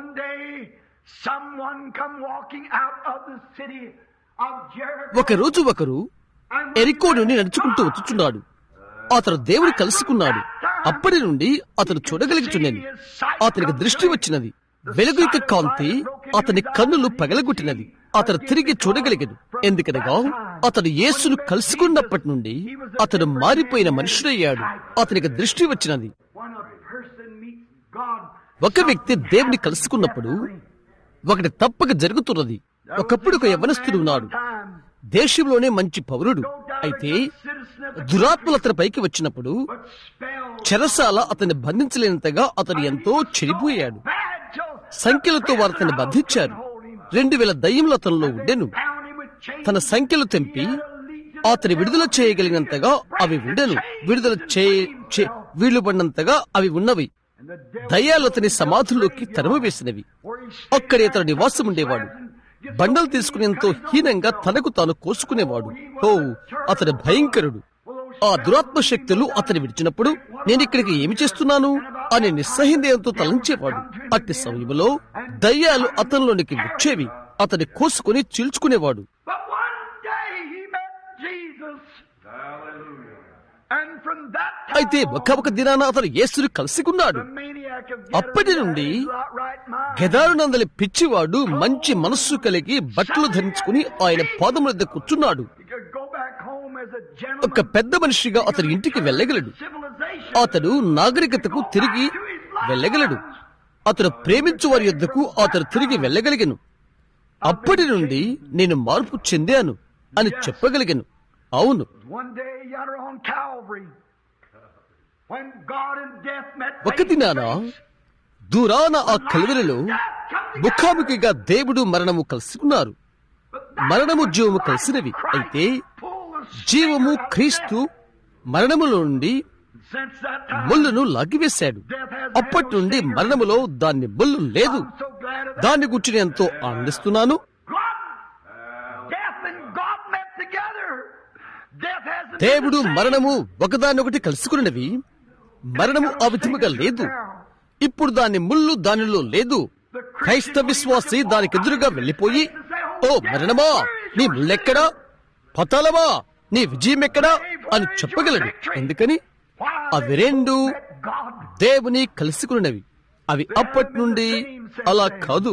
ఒకరు ఎరికో నుండి నడుచుకుంటూ వచ్చుచున్నాడు. అతడు దేవుని కలుసుకున్నాడు. అప్పటి నుండి అతడు చూడగలుగుచున్నది. అతనికి దృష్టి వచ్చినది. వెలుగు యొక్క కాంతి అతని కన్నులు పగలగొట్టినది. అతడు తిరిగి చూడగలిగదు. ఎందుకనగా అతడు యేసును కలుసుకున్నప్పటి నుండి అతడు మారిపోయిన మనుషుడయ్యాడు. అతనికి దృష్టి వచ్చినది. ఒక వ్యక్తి దేవుని కలుసుకున్నప్పుడు ఒకటి తప్పక జరుగుతున్నది. ఒకప్పుడు ఒక యవ్వనస్తుడు ఉన్నాడు. దేశంలోనే మంచి పౌరుడు. అయితే దురాత్మలు అతని పైకి వచ్చినప్పుడు చెరసాల అతన్ని బంధించలేనంతగా అతను ఎంతో చెడిపోయాడు. సంఖ్యలతో వారు అతన్ని బంధించారు. 2000 దయ్యములు అతనిలో ఉండెను. తన సంఖ్యలు తెంపి అతని విడుదల చేయగలిగినంతగా అవి ఉండెను. విడుదల వీళ్లు పడినంతగా అవి ఉన్నవి. దయ్యాలు అతని సమాధుల్లోకి తరుము వేసినవి. అక్కడే అతడు నివాసం ఉండేవాడు. బండలు తీసుకుని ఎంతో హీనంగా తనకు తాను కోసుకునేవాడు. ఓ, అతడు భయంకరుడు. ఆ దురాత్మ శక్తులు అతని విడిచినప్పుడు నేను ఇక్కడికి ఏమి చేస్తున్నాను అని నిస్సహిందేయంతో తలంచేవాడు. అట్టి సమయంలో దయ్యాలు అతనిలోనికి వచ్చేవి. అతని కోసుకుని చీల్చుకునేవాడు. అయితే ఒక దినాన అతను యేసుని కలుసుకున్నాడు. అప్పటి నుండి గెదారునందలి పిచ్చివాడు మంచి మనస్సు కలిగి బట్టలు ధరించుకుని ఆయన పాదముల వద్ద కూర్చున్నాడు. ఒక పెద్ద మనిషిగా అతని ఇంటికి వెళ్ళగలడు. అతడు నాగరికతకు తిరిగి వెళ్ళగలడు. అతడు ప్రేమించు వారి యొద్దకు అతడు తిరిగి వెళ్ళగలిగను. అప్పటి నుండి నేను మార్పు చెందాను అని చెప్పగలిగాను. అవును, ఒక దినాన దూరాన ఆ కలువరిలో ముఖాముఖిగా దేవుడు మరణము కలుసుకున్నారు. మరణము జీవము కలిసినవి. అయితే జీవము క్రీస్తు మరణములో నుండి ముళ్ళును లాగివేశాడు. అప్పటి నుండి మరణములో దాన్ని ముళ్ళు లేదు. దాన్ని గురించి నేను ఎంతో ఆనందిస్తున్నాను. దేవుడు మరణము ఒకదానొకటి కలుసుకున్నవి. మరణము ఆ విధముగా లేదు. ఇప్పుడు దాని ముళ్ళు దానిలో లేదు. క్రైస్తవ విశ్వాసి దానికి ఎదురుగా వెళ్లిపోయి, ఓ మరణమా, నీ ముళ్ళెక్కడా? పతాళమా, నీ విజయం ఎక్కడా అని చెప్పగలడు. ఎందుకని? అవి రెండు దేవుని కలుసుకున్నవి. అవి అప్పటి నుండి అలా కాదు.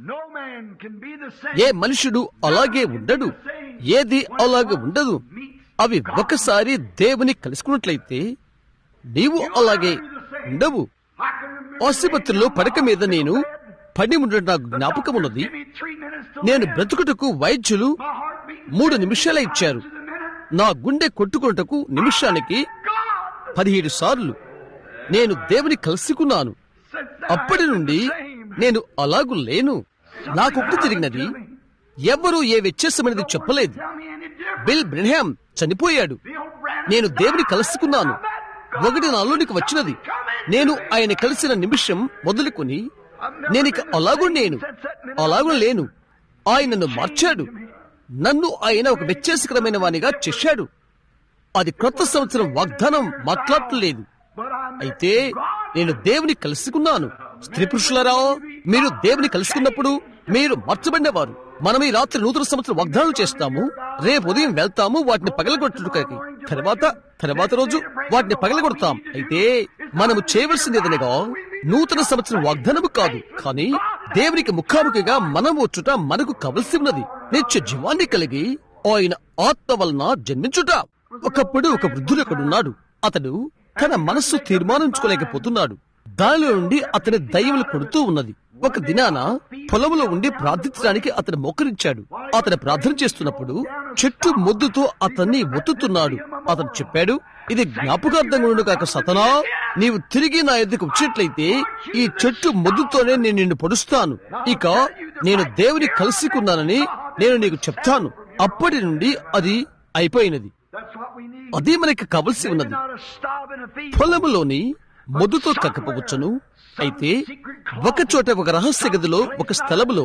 ఏ మనుషుడు అలాగే ఉండడు. ఏది అలాగే ఉండదు. అవి ఒకసారి దేవుని కలుసుకున్నట్లయితే నీవు అలాగే ఉండవు. ఆసుపత్రిలో పడక మీద నేను పడి ఉండడం నాకు జ్ఞాపకం ఉన్నది. నేను బ్రతుకుటకు వైద్యులు 3 నిమిషాలే ఇచ్చారు. నా గుండె కొట్టుకున్నటకు నిమిషానికి 17 సార్లు నేను దేవుని కలుసుకున్నాను. అప్పటి నుండి నేను అలాగు లేను. నాకొకటి జరిగినది, ఎవ్వరూ ఏ వ్యత్యాసమైనది చెప్పలేదు. బిల్ బ్రెన్హామ్ చనిపోయాడు, నేను దేవుని కలుసుకున్నాను. ఒకటి నాలోనికి వచ్చినది, నేను ఆయన కలిసిన నిమిషం మొదలుకొని నేనిక అలాగూ లేను. ఆయన నన్ను మార్చాడు. నన్ను ఆయన ఒక వ్యత్యాసకరమైన వానిగా చేశాడు. అది క్రొత్త సంవత్సరం వాగ్దానం మాట్లాడలేదు. అయితే నేను దేవుని కలుసుకున్నాను. స్త్రీ పురుషులారా, మీరు దేవుని కలుసుకున్నప్పుడు మీరు మార్చబడినవారు. మనం ఈ రాత్రి నూతన సంవత్సరం వాగ్దానాలు చేస్తాము. రేపు ఉదయం వెళ్తాము వాటిని పగలగొట్టుటకి. తర్వాత రోజు వాటిని పగలగొడతాం. అయితే మనము చేయవలసింది ఏదనగా నూతన సంవత్సరం వాగ్దానము కాదు, కానీ దేవునికి ముఖాముఖిగా మనం వచ్చుట మనకు కావలసి ఉన్నది. నిత్య జీవాన్ని కలిగి ఆయన ఆత్మ వలన జన్మించుట. ఒకప్పుడు ఒక వృద్ధుడు అక్కడున్నాడు. అతడు తన మనస్సు తీర్మానించుకోలేకపోతున్నాడు. దానిలో నుండి అతని దయ్యములు కొడుతూ ఉన్నది. ఒక దినాన పొలంలో ఉండి ప్రార్థించడానికి అతను మోకరించాడు. అతను ప్రార్థన చేస్తున్నప్పుడు చెట్టు మొద్దుతో అతన్ని ఒత్తుతున్నాడు. అతను చెప్పాడు, ఇది జ్ఞాపకార్థంగా ఉండు కాక సతనా, నీవు తిరిగి నా ఎద్దకు వచ్చినట్లయితే ఈ చెట్టు మొద్దుతోనే నేను నిన్ను పొడుస్తాను. ఇక నేను దేవుని కలుసుకున్నానని నేను నీకు చెప్తాను. అప్పటి నుండి అది అయిపోయినది. అది మనకి కావలసి ఉన్నది. పొలములోని మొద్దుతో కక్కపోవచ్చును. అయితే ఒక చోట, ఒక రహస్య గదిలో, ఒక స్థలములో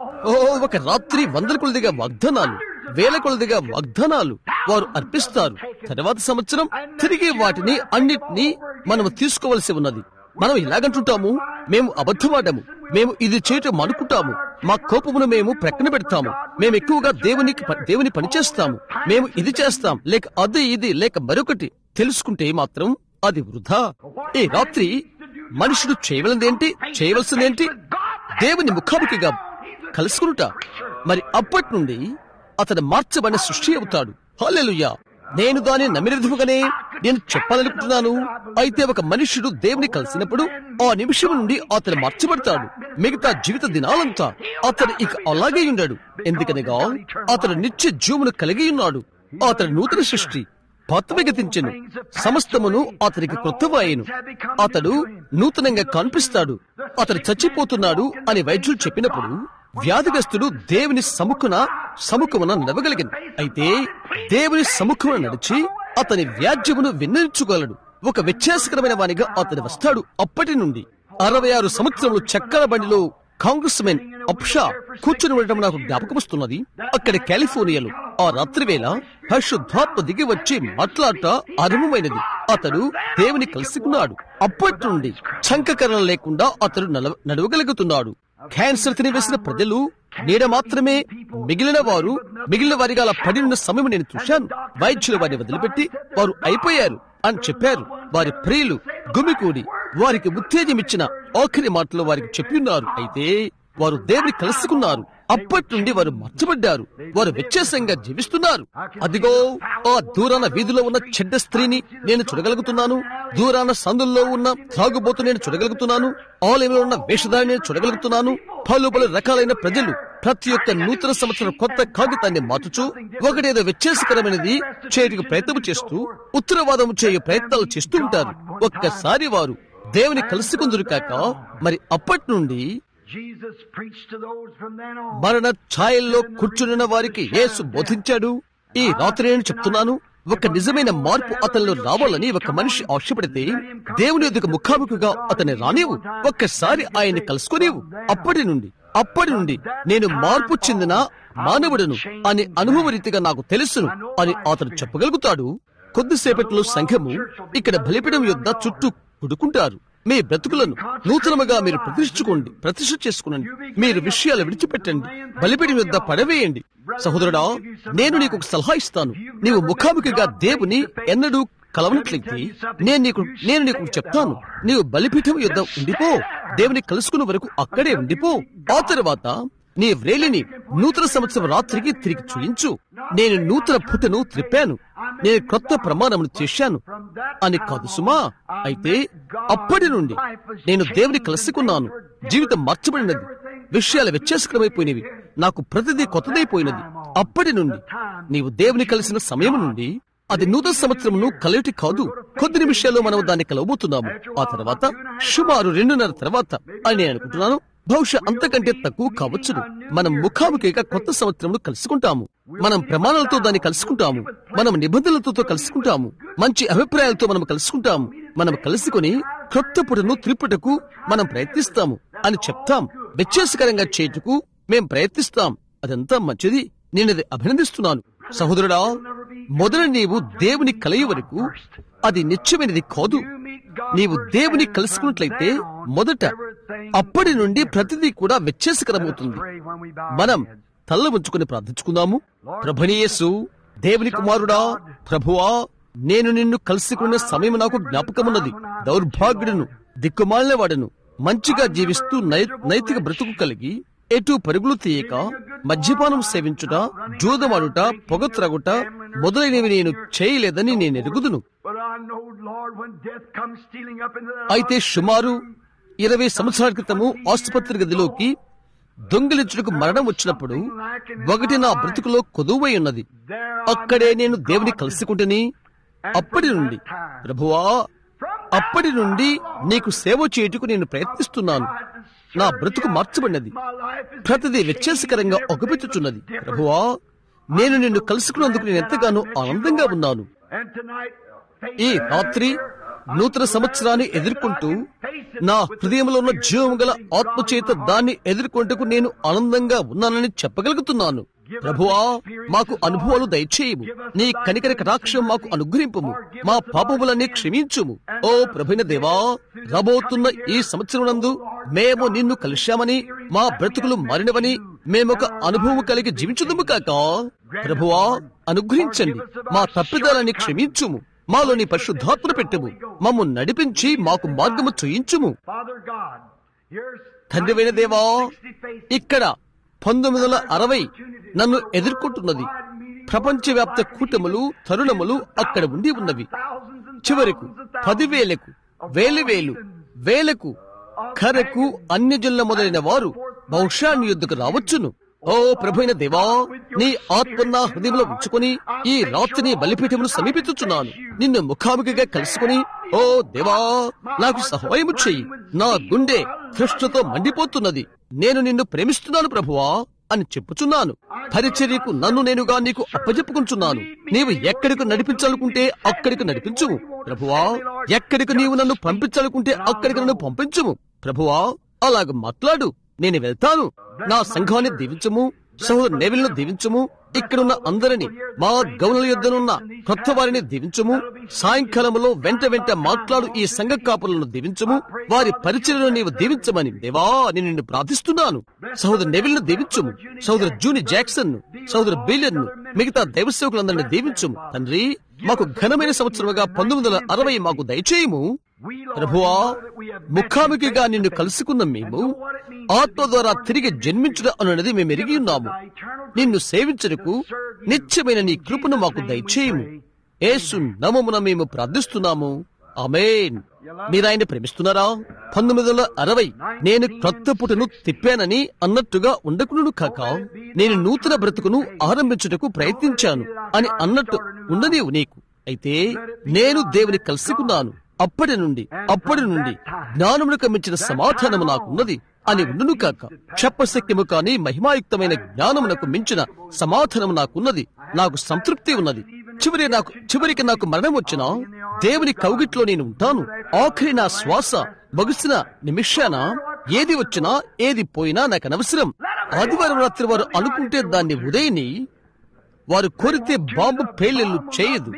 ఒక రాత్రి 100 కొలదిగా వాగ్దానాలు, 1000 కొలదిగా వాగ్దానాలు వారు అర్పిస్తారు. తర్వాత సంవత్సరం తిరిగి వాటిని అన్నిటినీ మనము తీసుకోవలసి ఉన్నది. మనం ఇలాగంటుంటాము, మేము అబద్ధమాడము, మేము ఇది చేయటం అనుకుంటాము, మా కోపమును మేము ప్రక్కన పెడతాము, మేము ఎక్కువగా దేవుని పని చేస్తాము, మేము ఇది చేస్తాం, లేక అది ఇది లేక మరొకటి తెలుసుకుంటే మాత్రం అది వృధా. ఈ రాత్రి మనుషుడు చేయవలసిందేంటి? దేవుని ముఖాముఖిగా కలుసుకునుట. మరి అప్పటి నుండి అతను మార్చబడిన సృష్టి అవుతాడు. హల్లెలూయా. నేను దాన్ని నమ్మిన విధముగానే నేను చెప్పాలనుకుంటున్నాను. అయితే ఒక మనుషుడు దేవుని కలిసినప్పుడు ఆ నిమిషం నుండి అతను మార్చబడతాడు. మిగతా జీవిత దినాలంతా అతను ఇక అలాగే ఉన్నాడు. ఎందుకనగా అతను నిత్య జీవమును కలిగి ఉన్నాడు. అతను నూతన సృష్టి. పాతవి గతించెను, సమస్తమును అతనికి క్రొత్తవాయెను. అతడు నూతనంగా కనిపిస్తాడు. అతడు చచ్చిపోతున్నాడు అని వైద్యులు చెప్పినప్పుడు వ్యాధిగ్రస్తుడు దేవుని సముఖమున నడవగలిగాను. అయితే దేవుని సముఖమున నడిచి అతని వ్యాజ్యమును విన్నవించుకోగలడు. ఒక వ్యత్యాసకరమైన వానిగా అతడు వస్తాడు. అప్పటి నుండి 66 సంవత్సరములు చక్కెర బండిలో కాంగ్రెస్ మెన్ అప్షా కూర్చుని ఉండటం నాకు జ్ఞాపకం వస్తున్నది. అక్కడ కాలిఫోర్నియాలో ఆ రాత్రి వేళ పరిశుద్ధాత్మ దిగి వచ్చి మాట్లాడట ఆరంభమైనది. అతడు దేవుని కలుసుకున్నాడు. అప్పటి నుండి చంకకరణ లేకుండా అతడు నడవగలుగుతున్నాడు. క్యాన్సర్ తినివేసిన ప్రజలు నీడ మాత్రమే మిగిలిన వారిగా అలా పడి ఉన్న సమయం నేను చూశాను. వైద్యులు వారిని వదిలిపెట్టి వారు అయిపోయారు అని చెప్పారు. వారి ప్రియులు గుమికూడి వారికి ఉత్తేజం ఇచ్చిన ఆఖరి మాటలు వారికి చెప్పి ఉన్నారు. అయితే వారు దేవుని కలుసుకున్నారు. అప్పటి నుండి వారు మార్చబడ్డారు. వారు వ్యత్యాసంగా జీవిస్తున్నారు. అదిగో ఆ దూరాన వీధిలో ఉన్న చెడ్డ స్త్రీని నేను చూడగలుగుతున్నాను. దూరాన సందుల్లో ఉన్న త్రాగుబోతు నేను చూడగలుగుతున్నాను. ఆలయంలో ఉన్న వేషధారిని నేను చూడగలుగుతున్నాను. పలు రకాలైన ప్రజలు ప్రతి ఒక్క నూతన సంవత్సరం కొత్త కాగితాన్ని మార్చుచు ఒకటేదో వ్యత్యాసకరమైనది చేయడానికి ప్రయత్నం చేస్తూ ఉత్తరవాదం చేయే ప్రయత్నాలు చేస్తూ ఉంటారు. ఒక్కసారి వారు దేవుని కలుసుకుందురు కాక మరి అప్పటి నుండి మరణ ఛాయల్లో కూర్చున్న వారికి యేసు బోధించాడు. ఈ రాత్రి నేను చెప్తున్నాను, ఒక నిజమైన మార్పు అతనిలో రావాలని ఒక మనిషి ఆశపడితే దేవుని ఎదుగు ముఖాముఖిగా అతన్ని రానివు. ఒక్కసారి ఆయన్ని కలుసుకునేవు. అప్పటి నుండి నేను మార్పు చెందిన మానవుడను అని అనుభవ రీతిగా నాకు తెలుసును అని అతను చెప్పగలుగుతాడు. కొద్దిసేపట్లో సంఘము ఇక్కడ బలిపీఠం యొద్ద చుట్టూ కుడుకుంటారు. మీ బ్రతుకులను నూతనముగా మీరు ప్రతిష్ఠ చేసుకునండి. మీరు విషయాలు విడిచిపెట్టండి. బలిపీఠం యొద్ద పడవేయండి. సహోదరుడా, నేను నీకు ఒక సలహా ఇస్తాను. నీవు ముఖాముఖిగా దేవుని ఎన్నడూ కలవనట్లయితే నేను నీకు చెప్తాను. నీవు బలిపీఠం యొద్ద ఉండిపో. దేవుని కలుసుకున్న వరకు అక్కడే ఉండిపో. ఆ తర్వాత నీ వ్రేలిని నూతన సంవత్సరం రాత్రికి తిరిగి చూయించు. నేను నూతన పుటను త్రిప్పాను, నేను క్రొత్త ప్రమాణమును చేశాను అని కాదు సుమా. అయితే అప్పటి నుండి నేను దేవుని కలుసుకున్నాను. జీవితం మార్చబడినది. విషయాలు వ్యత్యాసకరమైపోయినవి. నాకు ప్రతిదీ కొత్తదైపోయినది. అప్పటి నుండి నీవు దేవుని కలిసిన సమయం నుండి అది నూతన సంవత్సరమును కలయటి కాదు. కొద్ది నిమిషాల్లో మనం దాన్ని కలవబోతున్నాము. ఆ తర్వాత సుమారు 2:30 తర్వాత అని నేను అనుకుంటున్నాను. బహుశా అంతకంటే తక్కువ కావచ్చును. మనం ముఖాముఖిగా కొత్త సంవత్సరంలో కలుసుకుంటాము. మనం ప్రమాణాలతో దాన్ని కలుసుకుంటాము. మనం నిబంధనలతో కలుసుకుంటాము. మంచి అభిప్రాయాలతో మనం కలుసుకుంటాము. మనం కలుసుకుని కొత్త పుటను త్రిపుటకు మనం ప్రయత్నిస్తాము అని చెప్తాం. వ్యత్యాసకరంగా చేయుటకు మేం ప్రయత్నిస్తాం. అదంతా మంచిది. నేనది అభినందిస్తున్నాను. సహోదరుడా, మొదట నీవు దేవుని కలయ వరకు అది నిత్యమైనది కాదు. నీవు దేవుని కలుసుకున్నట్లయితే మొదట అప్పటి నుండి ప్రతిదీ కూడా వ్యత్యాసకరమవుతుంది. మనం తల్ల ఉంచుకుని ప్రార్థించుకుందాము. ప్రభువైన యేసు, దేవుని కుమారుడా, ప్రభువా, నేను నిన్ను కలుసుకున్న సమయం నాకు జ్ఞాపకమున్నది. దౌర్భాగ్యుడును, దిక్కుమాలిన వాడను, మంచిగా జీవిస్తూ నైతిక బ్రతుకు కలిగి ఎటు పరుగులు తీయక మద్యపానం సేవించుట, జూదమాడుట, పొగ త్రాగుట మొదలైనవి నేను చేయలేదని నేను ఎరుగుదును. అయితే సుమారు 20 సంవత్సరాల క్రితము ఆసుపత్రి గదిలోకి దొంగిలించుటకు మరణం వచ్చినప్పుడు ఒకటి నా బ్రతుకులో కొదువై ఉన్నది. అక్కడే నేను దేవుని కలుసుకుంటుని అప్పటి నుండి, ప్రభువా, అప్పటి నుండి నీకు సేవ చేయుటకు నేను ప్రయత్నిస్తున్నాను. నా బ్రతుకు మార్చబడినది. ప్రతిదీ వ్యత్యాసకరంగా ఒగపెట్టుచున్నది. ప్రభువా, నేను నిన్ను కలుసుకున్నందుకు నేను ఎంతగానో ఆనందంగా ఉన్నాను. ఈ రాత్రి నూతన సంవత్సరాన్ని ఎదుర్కొంటూ నా హృదయంలో ఉన్న జీవం గల ఆత్మచేత దాన్ని ఎదుర్కొంటూ నేను ఆనందంగా ఉన్నానని చెప్పగలుగుతున్నాను. ప్రభువా, మాకు అనుభవాలు దయచేయము. నీ కనికర కటాక్షం మాకు అనుగ్రహింపుము. మా పాపములన్నీ క్షమించుము. ఓ ప్రభువైన దేవా, రాబోతున్న ఈ సంవత్సరమునందు మేము నిన్ను కలిశామని, మా బ్రతుకులు మారినవని మేమొక అనుభవం కలిగి జీవించుదుము కాక. ప్రభువా, అనుగ్రహించండి. మా తప్పిదాలని క్షమించుము. మాలోని పరిశుద్ధాత్మను పెట్టుము. మమ్ము నడిపించి మాకు మార్గము చూయించుము. తండ్రివైన దేవా, ఇక్కడ 1960 నన్ను ఎదుర్కొంటున్నది. ప్రపంచవ్యాప్త కూటములు, తరుణములు అక్కడ ఉండి ఉన్నవి. చివరకు 10,000కు, 1,000 వేలకు, ఖరకు అన్యజనుల మొదలైన వారు బహుశా నీ యొద్దకు రావచ్చును. ఓ ప్రభువైన దేవా, నీ ఆత్మ నా హృదయంలో ఉంచుకొని ఈ రాత్రిని బలిపీఠమును సమీపించుచున్నాను. నిన్ను ముఖాముఖిగా కలుసుకుని, ఓ దేవా, నాకు సహాయము చెయ్యి. నా గుండె తృష్ణతో మండిపోతున్నది. నేను నిన్ను ప్రేమిస్తున్నాను ప్రభువా అని చెప్పుచున్నాను. పరిచర్యకు నన్ను నేనుగా నీకు అప్పచెప్పుకుంటున్నాను. నీవు ఎక్కడికి నడిపించాలనుకుంటే అక్కడికి నడిపించుము ప్రభువా. ఎక్కడికి నీవు నన్ను పంపించాలనుకుంటే అక్కడికి నన్ను పంపించుము ప్రభువా. అలాగ మాట్లాడు, నేను వెళ్తాను. నా సంఘాన్ని దీవించము, సహోదరు నేవిలను దీవించము. ఇక్కడున్న అందరినీ, మా గౌనుల యొద్దనున్న కొత్త వారిని దీవించము. సాయంకాలంలో వెంట మాట్లాడు ఈ సంఘ కాపులను దీవించము. వారి పరిచయను నీవు దీవించమని దేవా నేను నిన్ను ప్రార్థిస్తున్నాను. సహోదరు నెవిల్ను దీవించము, సహోదరు జూని జాక్సన్ ను, సహోదరు బిలియన్ ను, మిగతా దైవసేవకులందరినీ దీవించము. తండ్రి, మాకు ఘనమైన సంవత్సరముగా 1960 మాకు దయచేయము. ప్రభువా, ముఖాముఖిగా నిన్ను కలుసుకున్న మేము ఆత్మ ద్వారా తిరిగి జన్మించడం అనేది మేము ఎరిగి ఉన్నాము. నిన్ను సేవించడానికి నిత్యమైన నీ కృపను మాకు దయచేయము. యేసు నామమున మేము ప్రార్థిస్తున్నాము. ఆమేన్. మీరాయన ప్రేమిస్తున్నారా? 1960 నేను క్రొత్త పుటను తిప్పానని అన్నట్టుగా ఉండకును కాక, నేను నూతన బ్రతుకును ఆరంభించుటకు ప్రయత్నించాను అని అన్నట్టు ఉండనివు నీకు. అయితే నేను దేవుని కలుసుకున్నాను. అప్పటి నుండి జ్ఞానమునకు మించిన సమాధానము నాకున్నది అని ఉండును కాక. చెప్పశక్యము కాని మహిమాయుక్తమైన జ్ఞానమునకు మించిన సమాధానము నాకున్నది. నాకు సంతృప్తి ఉన్నది. చివరికి నాకు మరణం వచ్చినా దేవుని కౌగిట్లో నేను ఉంటాను. ఆఖరి నా శ్వాస ముగిసిన నిమిషాన ఏది వచ్చినా ఏది పోయినా నాకు అనవసరం. ఆదివారం రాత్రి వారు అనుకుంటే దాన్ని ఉదయని, వారు కోరితే బాంబు పేలిళ్ళు చేయదు.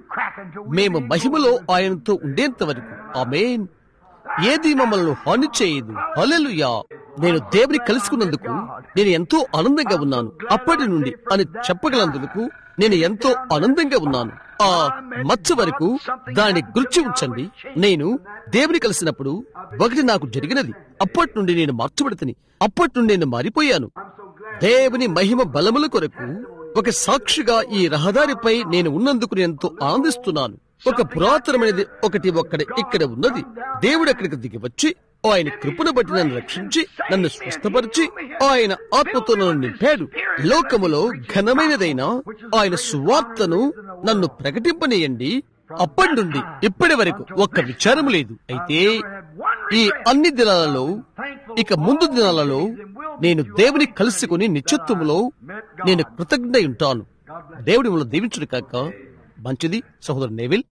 మేము మహిమలో ఆయనతో ఉండేంత వరకు ఆమేన్. ఏది మమ్మల్ని హాని చేయదు. హల్లెలూయా. నేను దేవుని కలుసుకున్నందుకు నేను ఎంతో ఆనందంగా ఉన్నాను. అప్పటి నుండి అని చెప్పగలందుకు నేను ఎంతో ఆనందంగా ఉన్నాను. ఆ మచ్చ వరకు దాన్ని గుర్చి ఉంచండి. నేను దేవుని కలిసినప్పుడు ఒకటి నాకు జరిగినది. అప్పటి నుండి నేను మార్చబడితని. అప్పటి నుండి నేను మారిపోయాను. దేవుని మహిమ బలముల కొరకు ఒక సాక్షిగా ఈ రహదారిపై నేను ఉన్నందుకు నేను ఎంతో ఆనందిస్తున్నాను. ఒక పురాతనమైనది ఒకటి ఇక్కడ ఉన్నది. దేవుడు అక్కడికి దిగి వచ్చి ఆయన కృపను బట్టి నన్ను రక్షించి నన్ను స్వస్థపరిచి ఆయన ఆత్మతో నన్ను నింపాడు. లోకములో ఘనమైనదైన ఆయన సువార్తను నన్ను ప్రకటింపనీయండి. అప్పటి నుండి ఇప్పటి వరకు ఒక్క విచారం లేదు. అయితే ఈ అన్ని దినాలలో, ఇక ముందు దినాలలో నేను దేవుని కలుసుకుని నిత్యత్వములో నేను కృతజ్ఞ ఉంటాను. దేవుడి మిమ్మల్ని దీవించును కాక. మంచిది సహోదరు నేవిల్.